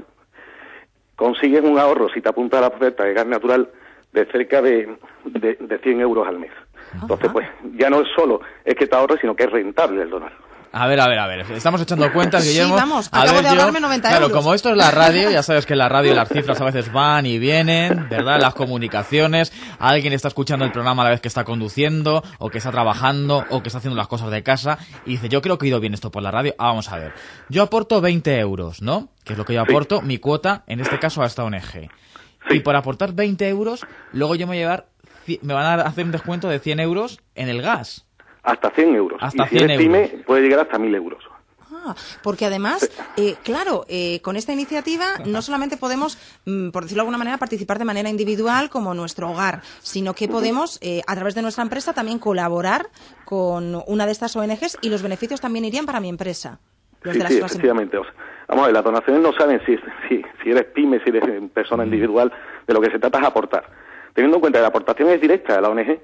consigues un ahorro, si te apuntas a la oferta de gas natural, de cerca de, de, de cien euros al mes. Entonces, pues, ya no es solo es que te ahorres, sino que es rentable el donar. A ver, a ver, a ver, estamos echando cuentas, Guillermo. Sí, vamos, a acabo ver, de ahorrarme noventa claro, euros. como esto es la radio, ya sabes que en la radio las cifras a veces van y vienen, ¿verdad? Las comunicaciones, alguien está escuchando el programa a la vez que está conduciendo, o que está trabajando, o que está haciendo las cosas de casa, y dice, yo creo que he ido bien esto por la radio. Ah, vamos a ver, yo aporto veinte euros, ¿no? Que es lo que yo aporto, sí. Mi cuota, en este caso a esta O N G. Sí. Y por aportar veinte euros, luego yo me voy a llevar, me van a hacer un descuento de cien euros en el gas. Hasta cien euros. Hasta y si cien eres euros. pyme, puede llegar hasta mil euros. Ah, porque además, eh, claro, eh, con esta iniciativa no solamente podemos, mm, por decirlo de alguna manera, participar de manera individual como nuestro hogar, sino que podemos, eh, a través de nuestra empresa, también colaborar con una de estas O N Ges y los beneficios también irían para mi empresa. Los Sí, de las sí, otras efectivamente. O sea, vamos a ver, las donaciones no saben si, si, si eres pyme, si eres persona individual, de lo que se trata es aportar. Teniendo en cuenta que la aportación es directa a la O N G,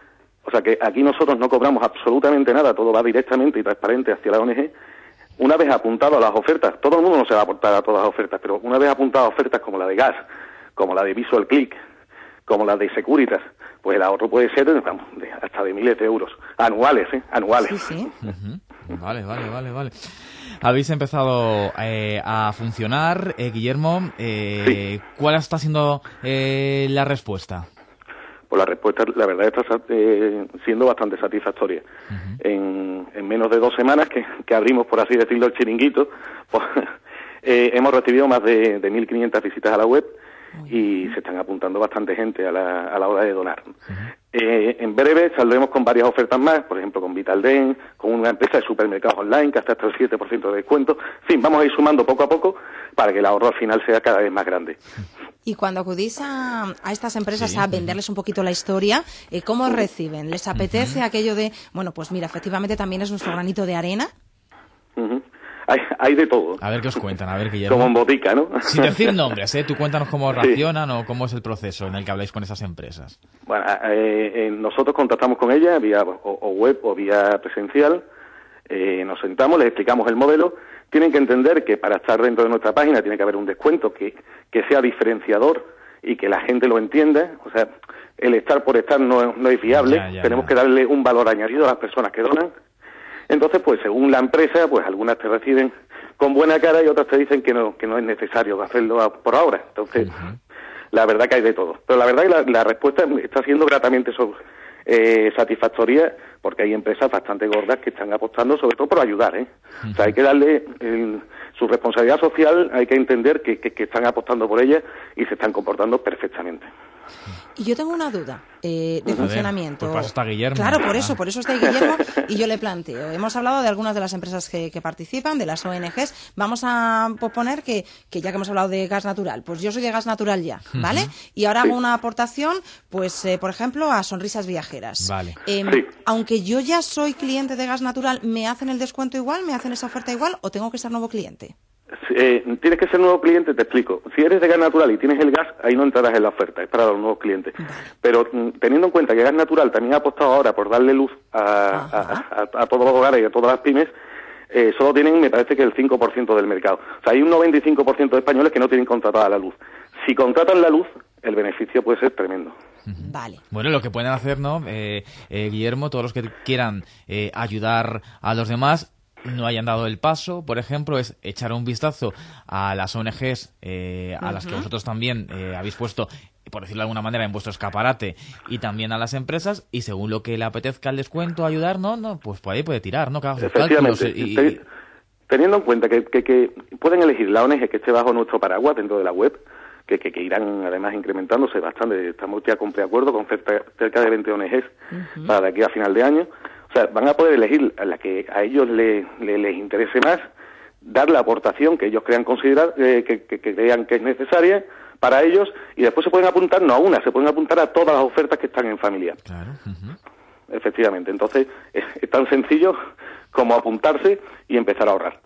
o sea que aquí nosotros no cobramos absolutamente nada, todo va directamente y transparente hacia la O N G. Una vez apuntado a las ofertas, todo el mundo no se va a aportar a todas las ofertas, pero una vez apuntado a ofertas como la de gas, como la de Visual Click, como la de Securitas, pues el ahorro puede ser, vamos, de, hasta de miles de euros, anuales, ¿eh? Anuales. Sí, sí. Uh-huh. Vale, vale, vale, vale. Habéis empezado eh, a funcionar, eh, Guillermo. Eh, sí. ¿Cuál está siendo eh, la respuesta? Pues la respuesta, la verdad, está eh, siendo bastante satisfactoria. Uh-huh. En, en menos de dos semanas que, que abrimos, por así decirlo, el chiringuito, pues, eh, hemos recibido más de, de mil quinientas visitas a la web y se están apuntando bastante gente a la, a la hora de donar. Uh-huh. Eh, en breve saldremos con varias ofertas más, por ejemplo con Vitalden, con una empresa de supermercados online que hasta hasta el siete por ciento de descuento. En fin, vamos a ir sumando poco a poco para que el ahorro al final sea cada vez más grande. Y cuando acudís a, a estas empresas Sí. a venderles un poquito la historia, eh, ¿cómo os reciben? ¿Les apetece aquello de, bueno, pues mira, efectivamente también es nuestro granito de arena? Uh-huh. Hay, hay de todo. A ver qué os cuentan, a ver, Guillermo. Como en botica, ¿no? Sin decir nombres, ¿eh? Tú cuéntanos cómo Sí. reaccionan o cómo es el proceso en el que habláis con esas empresas. Bueno, eh, eh, nosotros contactamos con ellas vía o, o web o vía presencial, eh, nos sentamos, les explicamos el modelo. Tienen que entender que para estar dentro de nuestra página tiene que haber un descuento que, que sea diferenciador y que la gente lo entienda. O sea, el estar por estar no, no es viable. Ya, ya, Tenemos ya. que darle un valor añadido a las personas que donan. Entonces, pues según la empresa, pues algunas te reciben con buena cara y otras te dicen que no que no es necesario hacerlo a- por ahora. Entonces, uh-huh. La verdad que hay de todo. Pero la verdad que la, la respuesta está siendo gratamente so- eh, satisfactoria porque hay empresas bastante gordas que están apostando sobre todo por ayudar, ¿eh? Uh-huh. O sea, hay que darle el, su responsabilidad social, hay que entender que, que, que están apostando por ella y se están comportando perfectamente. Y yo tengo una duda eh, de A ver, funcionamiento. pues para eso está Guillermo. Claro, por Ah. eso, por eso está Guillermo y yo le planteo. Hemos hablado de algunas de las empresas que, que participan, de las O N Ges. Vamos a proponer que, que ya que hemos hablado de gas natural, pues yo soy de gas natural ya, ¿vale? Ujú. Y ahora Sí. hago una aportación, pues, eh, por ejemplo, a Sonrisas Viajeras. Vale. Eh, Sí. Aunque yo ya soy cliente de gas natural, ¿me hacen el descuento igual? ¿Me hacen esa oferta igual? ¿O tengo que ser nuevo cliente? Eh, tienes que ser nuevo cliente, te explico. Si eres de gas natural y tienes el gas, ahí no entrarás en la oferta, es para los nuevos clientes. Pero mm, teniendo en cuenta que gas natural también ha apostado ahora por darle luz a, a, a, a todos los hogares y a todas las pymes, eh, solo tienen, me parece que el cinco por ciento del mercado. O sea, hay un noventa y cinco por ciento de españoles que no tienen contratada la luz. Si contratan la luz, el beneficio puede ser tremendo. Vale. Bueno, lo que pueden hacer, ¿no? Eh, eh, Guillermo, todos los que quieran eh, ayudar a los demás, no hayan dado el paso, por ejemplo, es echar un vistazo a las O N Ges eh, a las que vosotros también eh, habéis puesto, por decirlo de alguna manera, en vuestro escaparate, y también a las empresas, y según lo que le apetezca el descuento ayudar, no, no, pues por ahí puede tirar, ¿no? Que haga sus cálculos Efectivamente. y, Te- Teniendo en cuenta que, que, que pueden elegir la O N G que esté bajo nuestro paraguas dentro de la web, que, que, que irán además incrementándose bastante. Estamos ya con preacuerdo con cerca, cerca de veinte O N Ges uh-huh. para de aquí a final de año. O sea, van a poder elegir a la que a ellos le, le, les interese más, dar la aportación que ellos crean considerar, eh, que, que, que crean que es necesaria para ellos, y después se pueden apuntar no a una, se pueden apuntar a todas las ofertas que están en familia. Claro. Uh-huh. Efectivamente. Entonces, es, es tan sencillo como apuntarse y empezar a ahorrar.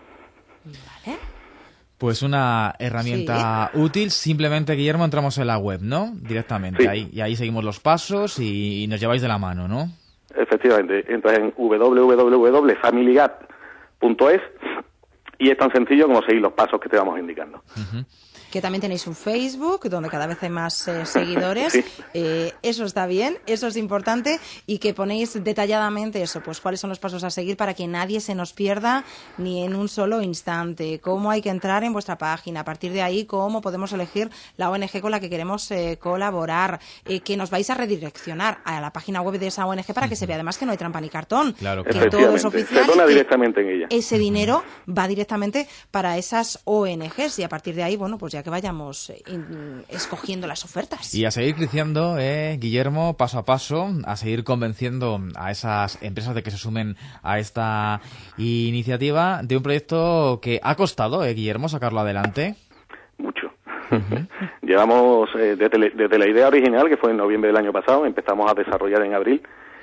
Vale. Pues una herramienta sí. útil. Simplemente, Guillermo, entramos en la web, ¿no? Directamente. Sí. Ahí, y ahí seguimos los pasos y, y nos lleváis de la mano, ¿no? Efectivamente. Entras en w w w punto family gap punto es, y es tan sencillo como seguir los pasos que te vamos indicando. Uh-huh. Que también tenéis un Facebook donde cada vez hay más eh, seguidores. Sí. Eh, eso está bien, eso es importante, y que ponéis detalladamente eso, pues cuáles son los pasos a seguir para que nadie se nos pierda ni en un solo instante, cómo hay que entrar en vuestra página, a partir de ahí cómo podemos elegir la O N G con la que queremos eh, colaborar, eh, que nos vais a redireccionar a la página web de esa O N G para que se vea además que no hay trampa ni cartón, Claro, que claro. todo es oficial, Se dona y que directamente en ella. ese dinero va directamente para esas O N Ges, y a partir de ahí, bueno, pues ya que vayamos eh, in, escogiendo las ofertas. Y a seguir creciendo, eh, Guillermo, paso a paso, a seguir convenciendo a esas empresas de que se sumen a esta iniciativa de un proyecto que ha costado, eh, Guillermo, sacarlo adelante. Mucho. Llevamos, eh, desde, desde la idea original, que fue en noviembre del año pasado, empezamos a desarrollar en abril,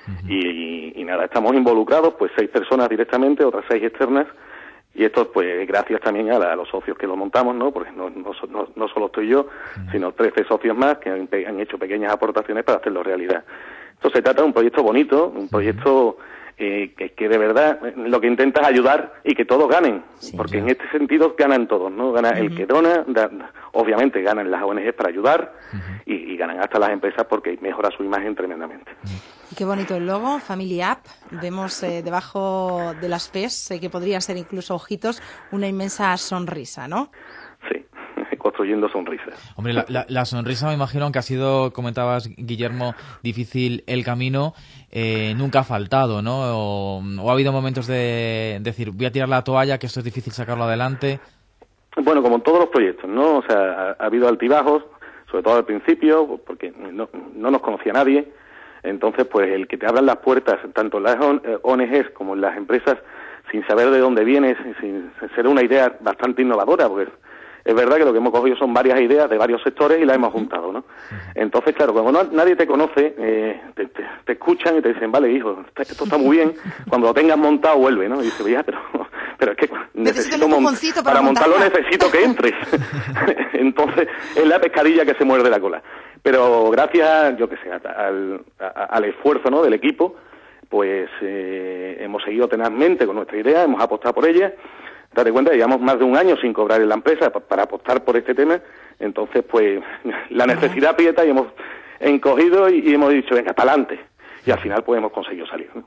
y, y nada, estamos involucrados, pues seis personas directamente, otras seis externas, y esto pues gracias también a, la, a los socios que lo montamos, ¿no? Porque no, no, no, no solo estoy yo, sino trece socios más que han, han hecho pequeñas aportaciones para hacerlo realidad. Esto se trata de un proyecto bonito, un proyecto eh, que, que de verdad lo que intenta es ayudar y que todos ganen, sí, porque ya. En este sentido ganan todos, ¿no? Gana uh-huh. el que dona, da, obviamente ganan las O N Ges para ayudar, uh-huh. y, y ganan hasta las empresas porque mejora su imagen tremendamente. Y qué bonito el logo, Family App. Vemos eh, debajo de las P's, eh, que podría ser incluso ojitos, una inmensa sonrisa, ¿no? Sí, construyendo sonrisas. Hombre, la, la, la sonrisa me imagino que ha sido, comentabas, Guillermo, difícil el camino, eh, nunca ha faltado, ¿no? O, o ha habido momentos de decir, voy a tirar la toalla, que esto es difícil sacarlo adelante. Bueno, como en todos los proyectos, ¿no? O sea, ha, ha habido altibajos, sobre todo al principio, porque no, no nos conocía nadie. Entonces, pues el que te abran las puertas, tanto en las O N Ges como en las empresas, sin saber de dónde vienes, sin ser una idea bastante innovadora, porque es verdad que lo que hemos cogido son varias ideas de varios sectores y las hemos juntado, ¿no? Entonces, claro, cuando no, nadie te conoce, eh, te, te, te escuchan y te dicen, vale, hijo, esto está muy bien, cuando lo tengas montado vuelve, ¿no? Y dices, ya, pero, pero es que necesito, necesito para, para montarlo necesito que entres. Entonces, es la pescadilla que se muerde la cola. Pero gracias, yo qué sé, al, al esfuerzo, ¿no?, del equipo, pues eh, hemos seguido tenazmente con nuestra idea, hemos apostado por ella. Date cuenta, llevamos más de un año sin cobrar en la empresa para apostar por este tema, entonces pues la necesidad aprieta y hemos encogido y, y hemos dicho, venga, para adelante. Y al final pues hemos conseguido salir, ¿no?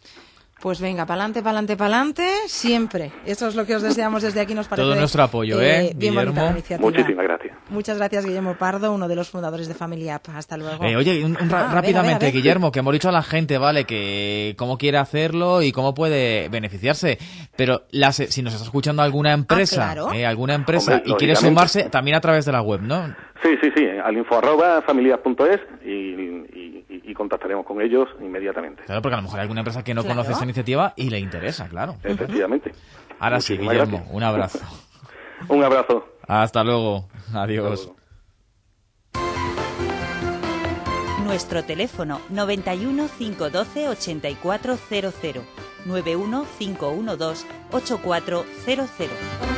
Pues venga, pa'lante, pa'lante, pa'lante, siempre. Eso es lo que os deseamos desde aquí, nos parece. Todo nuestro apoyo, ¿eh, eh bien Guillermo? Bonita la iniciativa. Muchísimas gracias. Muchas gracias, Guillermo Pardo, uno de los fundadores de Family App. Hasta luego. Eh, oye, un, un, ah, rápidamente, a ver, a ver, a ver. Guillermo, que hemos dicho a la gente, ¿vale?, que cómo quiere hacerlo y cómo puede beneficiarse. Pero las, si nos está escuchando alguna empresa, ah, claro. eh, alguna empresa, Hombre, y quiere sumarse, también a través de la web, ¿no? Sí, sí, sí, al info arroba familias punto es y, y, y, y contactaremos con ellos inmediatamente. Claro, porque a lo mejor hay alguna empresa que no claro. conoce esta iniciativa y le interesa, claro. Efectivamente. Ahora sí, Guillermo, gracias. Un abrazo. Un abrazo. Hasta luego. Adiós. Hasta luego. Nuestro teléfono noventa y uno, cinco doce, ochenta y cuatro cero cero, nueve uno cinco uno dos ocho cuatro cero cero.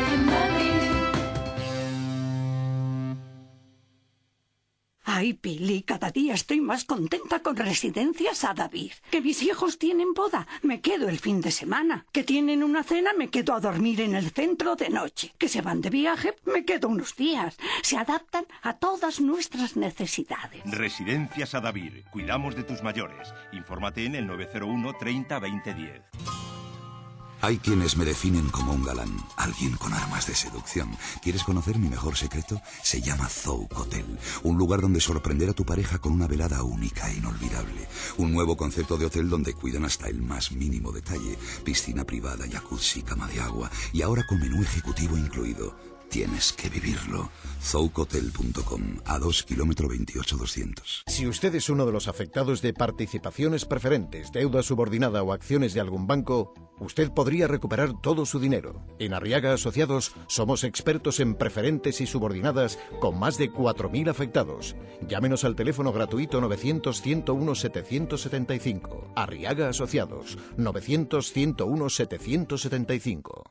Ay, Pili, cada día estoy más contenta con Residencias Adavír. Que mis hijos tienen boda, me quedo el fin de semana. Que tienen una cena, me quedo a dormir en el centro de noche. Que se van de viaje, me quedo unos días. Se adaptan a todas nuestras necesidades. Residencias Adavír. Cuidamos de tus mayores. Infórmate en el nueve cero uno treinta veinte diez. Hay quienes me definen como un galán, alguien con armas de seducción. ¿Quieres conocer mi mejor secreto? Se llama Zouk Hotel, un lugar donde sorprender a tu pareja con una velada única e inolvidable. Un nuevo concepto de hotel donde cuidan hasta el más mínimo detalle. Piscina privada, jacuzzi, cama de agua y ahora con menú ejecutivo incluido. Tienes que vivirlo. zouk hotel punto com, a dos kilómetros veintiocho doscientos. Si usted es uno de los afectados de participaciones preferentes, deuda subordinada o acciones de algún banco, usted podría recuperar todo su dinero. En Arriaga Asociados somos expertos en preferentes y subordinadas con más de cuatro mil afectados. Llámenos al teléfono gratuito novecientos, ciento uno, setecientos setenta y cinco. Arriaga Asociados, novecientos, ciento uno, setecientos setenta y cinco.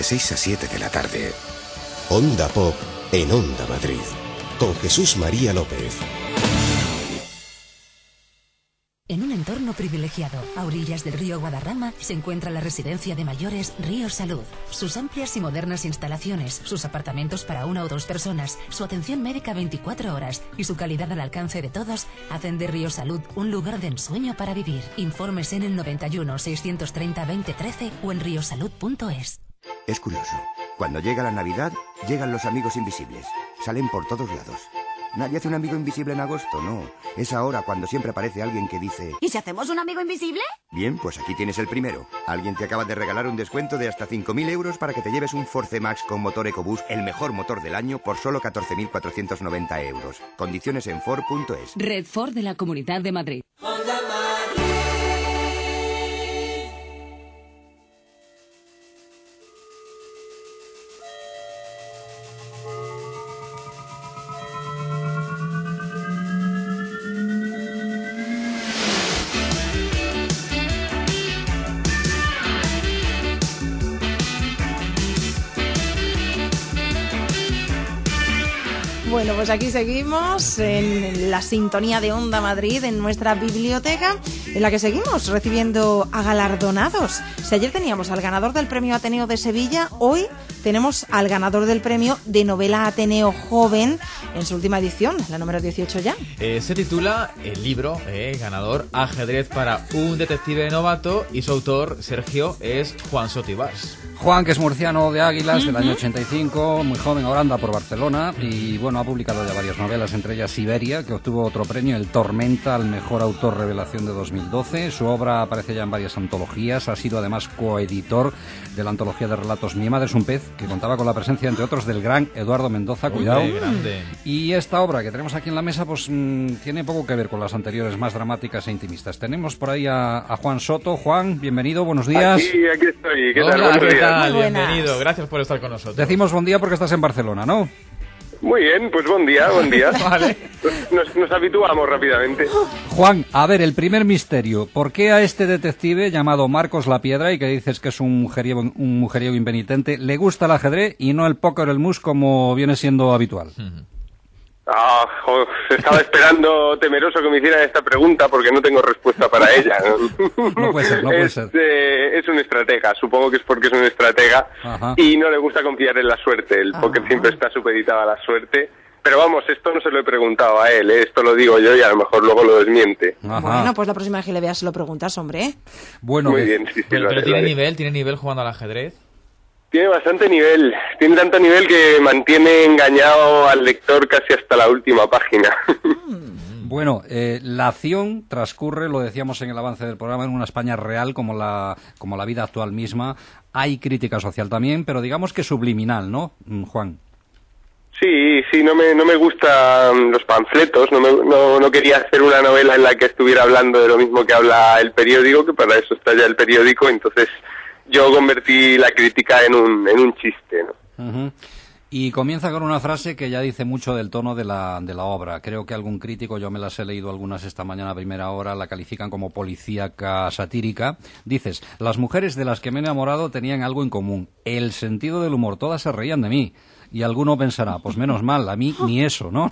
de seis a siete de la tarde. Onda Pop en Onda Madrid, con Jesús María López. En un entorno privilegiado, a orillas del río Guadarrama, se encuentra la residencia de mayores Río Salud. Sus amplias y modernas instalaciones, sus apartamentos para una o dos personas, su atención médica veinticuatro horas y su calidad al alcance de todos hacen de Río Salud un lugar de ensueño para vivir. Informes en el noventa y uno, seiscientos treinta, veinte trece o en riosalud punto es. Es curioso. Cuando llega la Navidad, llegan los amigos invisibles. Salen por todos lados. Nadie hace un amigo invisible en agosto, no. Es ahora cuando siempre aparece alguien que dice... ¿Y si hacemos un amigo invisible? Bien, pues aquí tienes el primero. Alguien te acaba de regalar un descuento de hasta cinco mil euros para que te lleves un Force Max con motor EcoBoost, el mejor motor del año, por solo catorce mil cuatrocientos noventa euros. Condiciones en Ford punto es. Red Ford de la Comunidad de Madrid. Bueno, pues aquí seguimos en la sintonía de Onda Madrid, en nuestra biblioteca, en la que seguimos recibiendo a galardonados. Si ayer teníamos al ganador del premio Ateneo de Sevilla, hoy tenemos al ganador del premio de novela Ateneo Joven en su última edición, la número dieciocho ya. Eh, se titula el libro, eh, ganador, Ajedrez para un detective novato, y su autor, Sergio, es Juan Sotibás. Juan, que es murciano de Águilas, uh-huh. del año ochenta y cinco, muy joven, ahora anda por Barcelona y bueno, ha publicado ya varias novelas, entre ellas Siberia, que obtuvo otro premio, el Tormenta, al mejor autor revelación de dos mil doce. Su obra aparece ya en varias antologías, ha sido además coeditor de la antología de relatos Mi madre es un pez, que contaba con la presencia, entre otros, del gran Eduardo Mendoza, cuidado. Uy, grande. Y esta obra que tenemos aquí en la mesa, pues mmm, tiene poco que ver con las anteriores, más dramáticas e intimistas. Tenemos por ahí a, a Juan Soto. Juan, bienvenido, buenos días. Aquí, aquí estoy. ¿Qué Hola, tal? ¿qué tal? Muy Bienvenido, gracias por estar con nosotros. Decimos buen día porque estás en Barcelona, ¿no? Muy bien, pues buen día, buen día. Vale. Nos, nos habituamos rápidamente. Juan, a ver, el primer misterio. ¿Por qué a este detective llamado Marcos La Piedra, y que dices que es un mujeriego, un mujeriego impenitente, le gusta el ajedrez y no el póker o el mus como viene siendo habitual? Uh-huh. Ah, jo, estaba esperando temeroso que me hicieran esta pregunta porque no tengo respuesta para ella. No puede ser, no puede es, ser. Eh, es un estratega, supongo que es porque es un estratega. Ajá. Y no le gusta confiar en la suerte. El póker Ajá. siempre está supeditado a la suerte. Pero vamos, esto no se lo he preguntado a él, ¿eh? Esto lo digo yo y a lo mejor luego lo desmiente. Ajá. Bueno, pues la próxima vez que le veas se lo preguntas, hombre. Bueno, muy que... bien, sí, sí. Pero, pero vale, tiene vale. nivel, tiene nivel jugando al ajedrez. Tiene bastante nivel, tiene tanto nivel que mantiene engañado al lector casi hasta la última página. Bueno, eh, la acción transcurre, lo decíamos en el avance del programa, en una España real como la, como la vida actual misma. Hay crítica social también, pero digamos que subliminal, ¿no, Juan? Sí, sí, no me, no me gustan los panfletos, no, me, no, no quería hacer una novela en la que estuviera hablando de lo mismo que habla el periódico, que para eso está ya el periódico, entonces... Yo convertí la crítica en un, en un chiste, ¿no? Uh-huh. Y comienza con una frase que ya dice mucho del tono de la, de la obra. Creo que algún crítico, yo me las he leído algunas esta mañana a primera hora, la califican como policíaca satírica. Dices, las mujeres de las que me he enamorado tenían algo en común, el sentido del humor, todas se reían de mí. Y alguno pensará, pues menos mal, a mí ni eso, ¿no?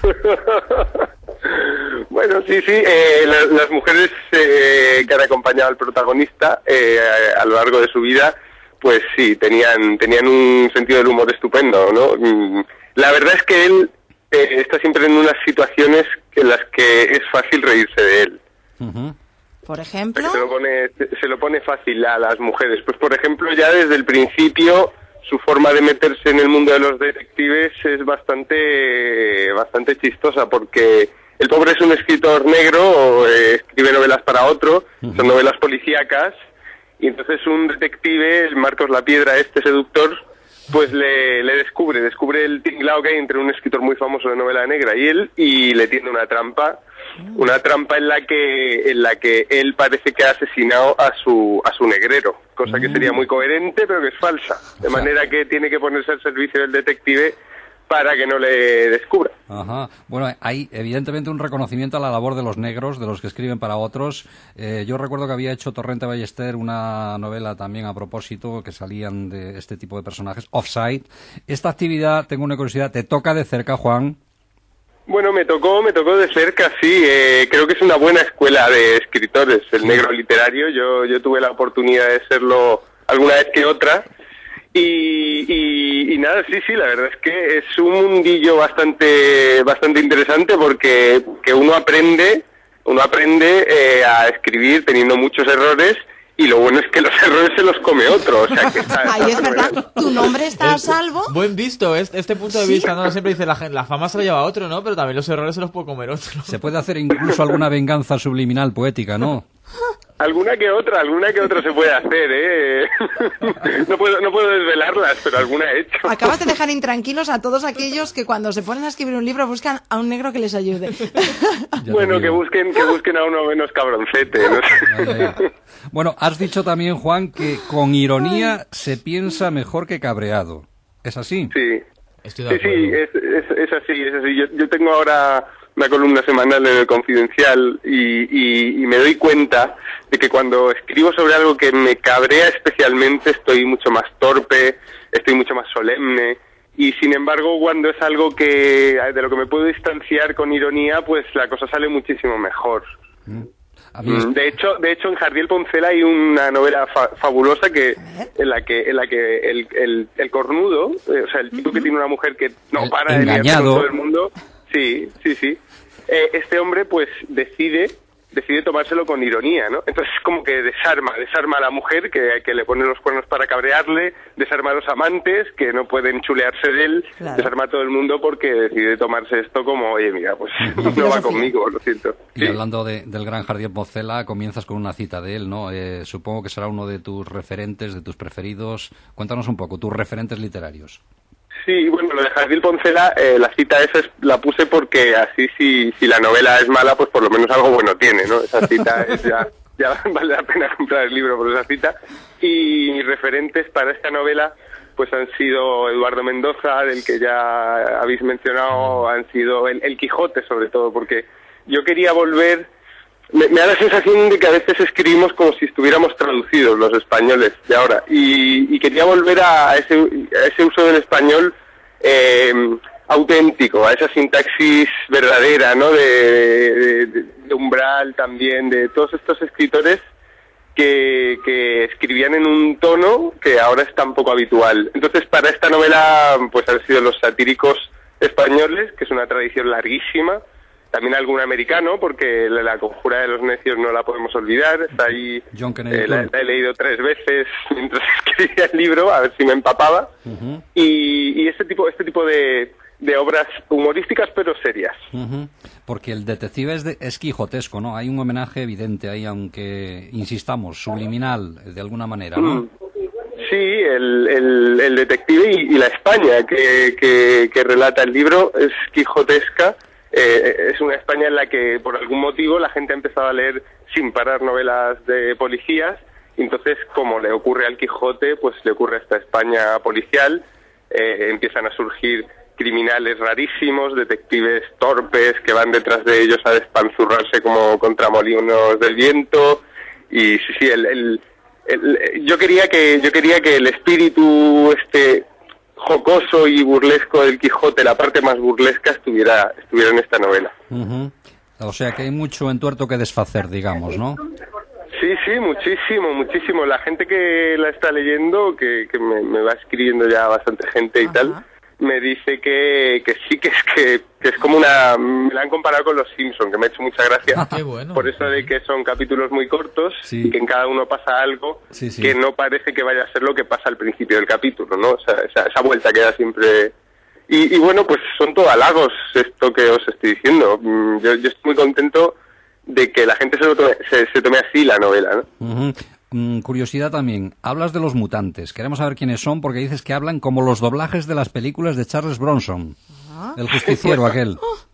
Bueno, sí, sí, eh, las, las mujeres eh, que han acompañado al protagonista eh, a, a lo largo de su vida, pues sí, tenían tenían un sentido del humor estupendo, ¿no? La verdad es que él eh, está siempre en unas situaciones en las que es fácil reírse de él. Uh-huh. Por ejemplo... Se lo pone, se lo pone fácil a las mujeres. Pues, por ejemplo, ya desde el principio... Su forma de meterse en el mundo de los detectives es bastante bastante chistosa porque el pobre es un escritor negro, eh, escribe novelas para otro, uh-huh. son novelas policíacas, y entonces un detective, el Marcos La Piedra, este seductor, pues le, le descubre, descubre el tinglao que hay entre un escritor muy famoso de novela negra y él, y le tiende una trampa, una trampa en la que en la que él parece que ha asesinado a su a su negrero, cosa que sería muy coherente pero que es falsa, de manera que tiene que ponerse al servicio del detective para que no le descubra. Ajá. Bueno, hay evidentemente un reconocimiento a la labor de los negros, de los que escriben para otros. Eh, yo recuerdo que había hecho Torrente Ballester una novela también a propósito, que salían de este tipo de personajes, Offside. Esta actividad, tengo una curiosidad, ¿te toca de cerca, Juan? Bueno, me tocó, me tocó de cerca, sí. Eh, creo que es una buena escuela de escritores, el negro literario. Yo, yo tuve la oportunidad de serlo alguna vez que otra. Y, y, y nada, sí, sí, la verdad es que es un mundillo bastante, bastante interesante porque que uno aprende, uno aprende eh, a escribir teniendo muchos errores. Y lo bueno es que los errores se los come otro, o sea que está... Ahí es verdad, tu nombre está a salvo. Buen visto, este, este punto de vista, ¿no? Siempre dice la gente, la fama se la lleva otro, ¿no? Pero también los errores se los puede comer otro. Se puede hacer incluso alguna venganza subliminal poética, ¿no? Alguna que otra, alguna que otra se puede hacer, ¿eh? No puedo, no puedo desvelarlas, pero alguna he hecho. Acabas de dejar intranquilos a todos aquellos que cuando se ponen a escribir un libro buscan a un negro que les ayude. Bueno, que busquen, que busquen a uno menos cabroncete, ¿no? Ya, ya. Bueno, has dicho también, Juan, que con ironía se piensa mejor que cabreado. ¿Es así? Sí. Estoy Sí, sí, es, es, es así, es así. Yo, yo tengo ahora una columna semanal en el Confidencial y, y, y me doy cuenta de que cuando escribo sobre algo que me cabrea especialmente estoy mucho más torpe, estoy mucho más solemne y sin embargo cuando es algo que de lo que me puedo distanciar con ironía pues la cosa sale muchísimo mejor. Mm. A mí es... De hecho, de hecho en Jardiel Poncela hay una novela fa fabulosa que en la que en la que el, el, el cornudo, eh, o sea, el tipo que tiene una mujer que no el para de liarse engañado. con todo el mundo, sí, sí, sí. Eh, este hombre pues decide decide tomárselo con ironía, ¿no? Entonces como que desarma, desarma a la mujer que, que le pone los cuernos para cabrearle, desarma a los amantes que no pueden chulearse de él, claro. Desarma a todo el mundo porque decide tomarse esto como, oye, mira, pues no va conmigo, lo siento. Y sí. Hablando de, del gran Jardiel Poncela, comienzas con una cita de él, ¿no? Eh, supongo que será uno de tus referentes, de tus preferidos. Cuéntanos un poco, tus referentes literarios. Sí, bueno, lo de Jardiel Poncela, eh, la cita esa es, la puse porque así si, si la novela es mala, pues por lo menos algo bueno tiene, ¿no? Esa cita es ya, ya vale la pena comprar el libro por esa cita. Y mis referentes para esta novela pues han sido Eduardo Mendoza, del que ya habéis mencionado, han sido el, el Quijote sobre todo, porque yo quería volver... Me, me da la sensación de que a veces escribimos como si estuviéramos traducidos los españoles de ahora y, y quería volver a ese, a ese uso del español eh, auténtico, a esa sintaxis verdadera, ¿no? De, de, de Umbral también, de todos estos escritores que, que escribían en un tono que ahora es tan poco habitual. Entonces para esta novela pues han sido los satíricos españoles, que es una tradición larguísima. También algún americano, porque la, la Conjura de los Necios no la podemos olvidar. Está ahí, John Kennedy eh, la, la he leído tres veces mientras escribía el libro, a ver si me empapaba. Uh-huh. Y, y este tipo, este tipo de, de obras humorísticas, pero serias. Uh-huh. Porque el detective es, de, es quijotesco, ¿no? Hay un homenaje evidente ahí, aunque, insistamos, subliminal, de alguna manera, ¿no? Mm. Sí, el, el, el detective y, y la España que, que, que relata el libro es quijotesca. Eh, es una España en la que por algún motivo la gente ha empezado a leer sin parar novelas de policías y entonces como le ocurre al Quijote pues le ocurre a esta España policial, eh, empiezan a surgir criminales rarísimos, detectives torpes que van detrás de ellos a despanzurrarse como contramolinos del viento y sí, sí, el, el, el, yo quería que yo quería que el espíritu este jocoso y burlesco del Quijote, la parte más burlesca, estuviera estuviera en esta novela. Uh-huh. O sea que hay mucho entuerto que desfacer, digamos, ¿no? Sí, sí, muchísimo, muchísimo. La gente que la está leyendo, que, que me, me va escribiendo ya bastante gente y Ajá. tal, me dice que, que sí, que es que, que es como una... Me la han comparado con los Simpson, que me ha hecho mucha gracia. Ah, qué bueno. Por eso de que son capítulos muy cortos sí. y que en cada uno pasa algo sí, sí. que no parece que vaya a ser lo que pasa al principio del capítulo, ¿no? O sea, esa, esa vuelta que da siempre... Y, y bueno, pues son todo halagos esto que os estoy diciendo. Yo, yo estoy muy contento de que la gente se, lo tome, se, se tome así la novela, ¿no? Uh-huh. Mm, curiosidad también, hablas de los mutantes. Queremos saber quiénes son porque dices que hablan como los doblajes de las películas de Charles Bronson, ¿Ah? el justiciero aquel.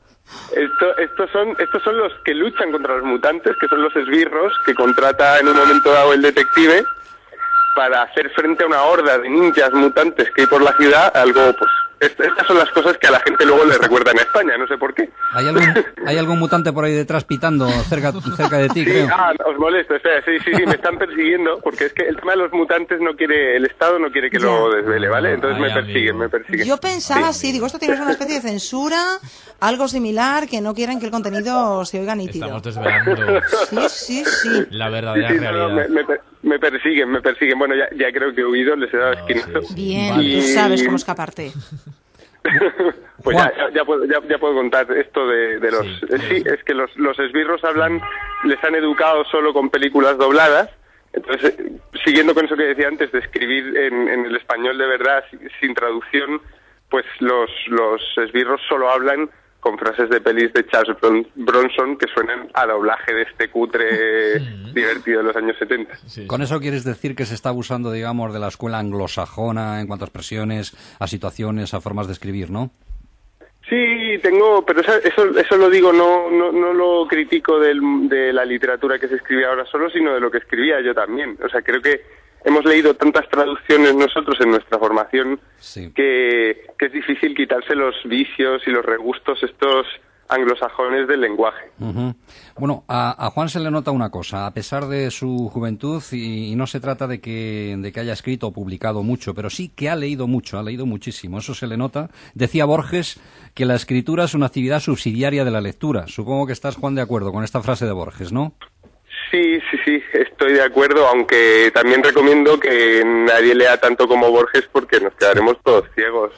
Esto, estos son estos son los que luchan contra los mutantes, que son los esbirros que contrata en un momento dado el detective para hacer frente a una horda de ninjas mutantes que hay por la ciudad, algo pues est- estas son las cosas que a la gente luego le recuerdan a España, no sé por qué. ¿Hay algún, hay algún mutante por ahí detrás pitando cerca, cerca de ti, Sí, creo? ah, os molesto, espera, sí, sí, sí, me están persiguiendo, porque es que el tema de los mutantes no quiere, el Estado no quiere que lo desvele, ¿vale? Entonces me Ay, persiguen, amigo. me persiguen. Yo pensaba, Sí. sí, digo, esto tiene que ser una especie de censura, algo similar, que no quieran que el contenido se oiga nítido. Estamos desvelando Sí, sí, sí. la verdadera Sí, sí, no, realidad. me, me per- me persiguen, me persiguen. Bueno, ya, ya creo que he huido, les he dado esquinazo. Bien, Y- tú sabes cómo escaparte. Pues ya, ya, ya puedo, ya, ya puedo contar esto de, de los... eh, Sí, es que los, los esbirros hablan, les han educado solo con películas dobladas. Entonces, eh, siguiendo con eso que decía antes, de escribir en, en el español de verdad, si- sin traducción, pues los, los esbirros solo hablan con frases de pelis de Charles Bron- Bronson que suenan a doblaje de este cutre divertido de los años setenta. Con eso quieres decir que se está abusando, digamos, de la escuela anglosajona en cuanto a expresiones, a situaciones, a formas de escribir, ¿no? Sí, tengo, pero eso, eso, eso lo digo, no, no, no lo critico del, de la literatura que se escribe ahora solo, sino de lo que escribía yo también. O sea, creo que hemos leído tantas traducciones nosotros en nuestra formación que, que es difícil quitarse los vicios y los regustos estos anglosajones del lenguaje. Ujú. Bueno, a, a Juan se le nota una cosa, a pesar de su juventud, y, y no se trata de que, de que haya escrito o publicado mucho, pero sí que ha leído mucho, ha leído muchísimo, eso se le nota. Decía Borges que la escritura es una actividad subsidiaria de la lectura. Supongo que estás, Juan, de acuerdo con esta frase de Borges, ¿no? Sí, sí, sí, estoy de acuerdo, aunque también recomiendo que nadie lea tanto como Borges porque nos quedaremos todos ciegos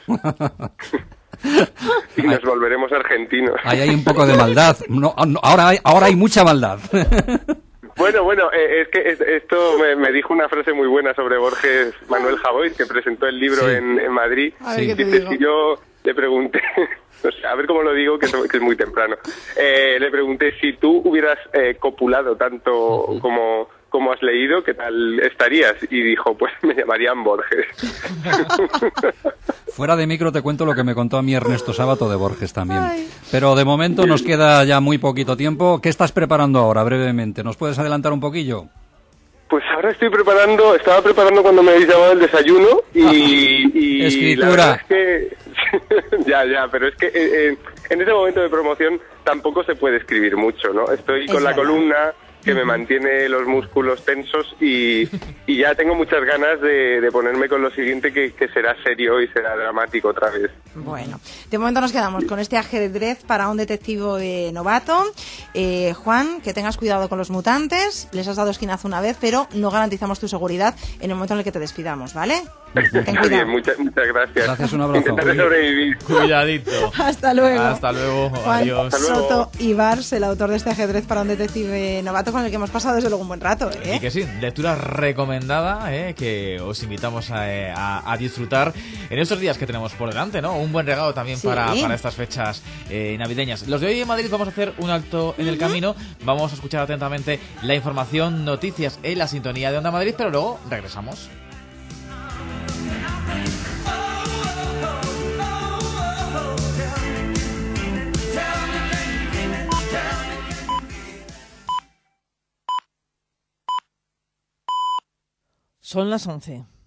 y nos volveremos argentinos. Ahí hay un poco de maldad. No, no, ahora, hay, ahora hay mucha maldad. Bueno, bueno, eh, es que es- esto me, me dijo una frase muy buena sobre Borges Manuel Javois, que presentó el libro Sí. en, en Madrid. A ver, ¿qué te Dice, digo? si yo le pregunté, o sea, a ver cómo lo digo, que es, que es muy temprano, eh, le pregunté si tú hubieras eh, copulado tanto como, como has leído, ¿qué tal estarías? Y dijo, pues me llamarían Borges. Fuera de micro te cuento lo que me contó a mí Ernesto Sábato de Borges también. Pero de momento nos queda ya muy poquito tiempo. ¿Qué estás preparando ahora, brevemente? ¿Nos puedes adelantar un poquillo? Pues ahora estoy preparando, estaba preparando cuando me habéis llamado el desayuno y... y Escritura. La verdad es que... ya, ya, pero es que eh, eh, en ese momento de promoción tampoco se puede escribir mucho, ¿no? Estoy Es con la verdad. columna que me mantiene los músculos tensos y, y ya tengo muchas ganas de, de ponerme con lo siguiente que, que será serio y será dramático otra vez. Bueno, de momento nos quedamos con este ajedrez para un detective novato. Eh, Juan, que tengas cuidado con los mutantes. Les has dado esquinazo una vez, pero no garantizamos tu seguridad en el momento en el que te despidamos, ¿vale? Ten Muy cuidado. bien, muchas, muchas gracias. Gracias, un abrazo. Intentaré sobrevivir. Cuidadito. Hasta luego. Hasta luego. Juan Adiós. Soto Ibars, el autor de este ajedrez para un detective novato con el que hemos pasado desde luego un buen rato, ¿eh? Y que sí, lectura recomendada, ¿eh? Que os invitamos a, eh, a- a disfrutar en estos días que tenemos por delante, ¿no? Un buen regalo también Sí. para, para estas fechas eh, navideñas. Los de hoy en Madrid vamos a hacer un alto en el camino, vamos a escuchar atentamente la información, noticias en la sintonía de Onda Madrid, pero luego regresamos. Son las once.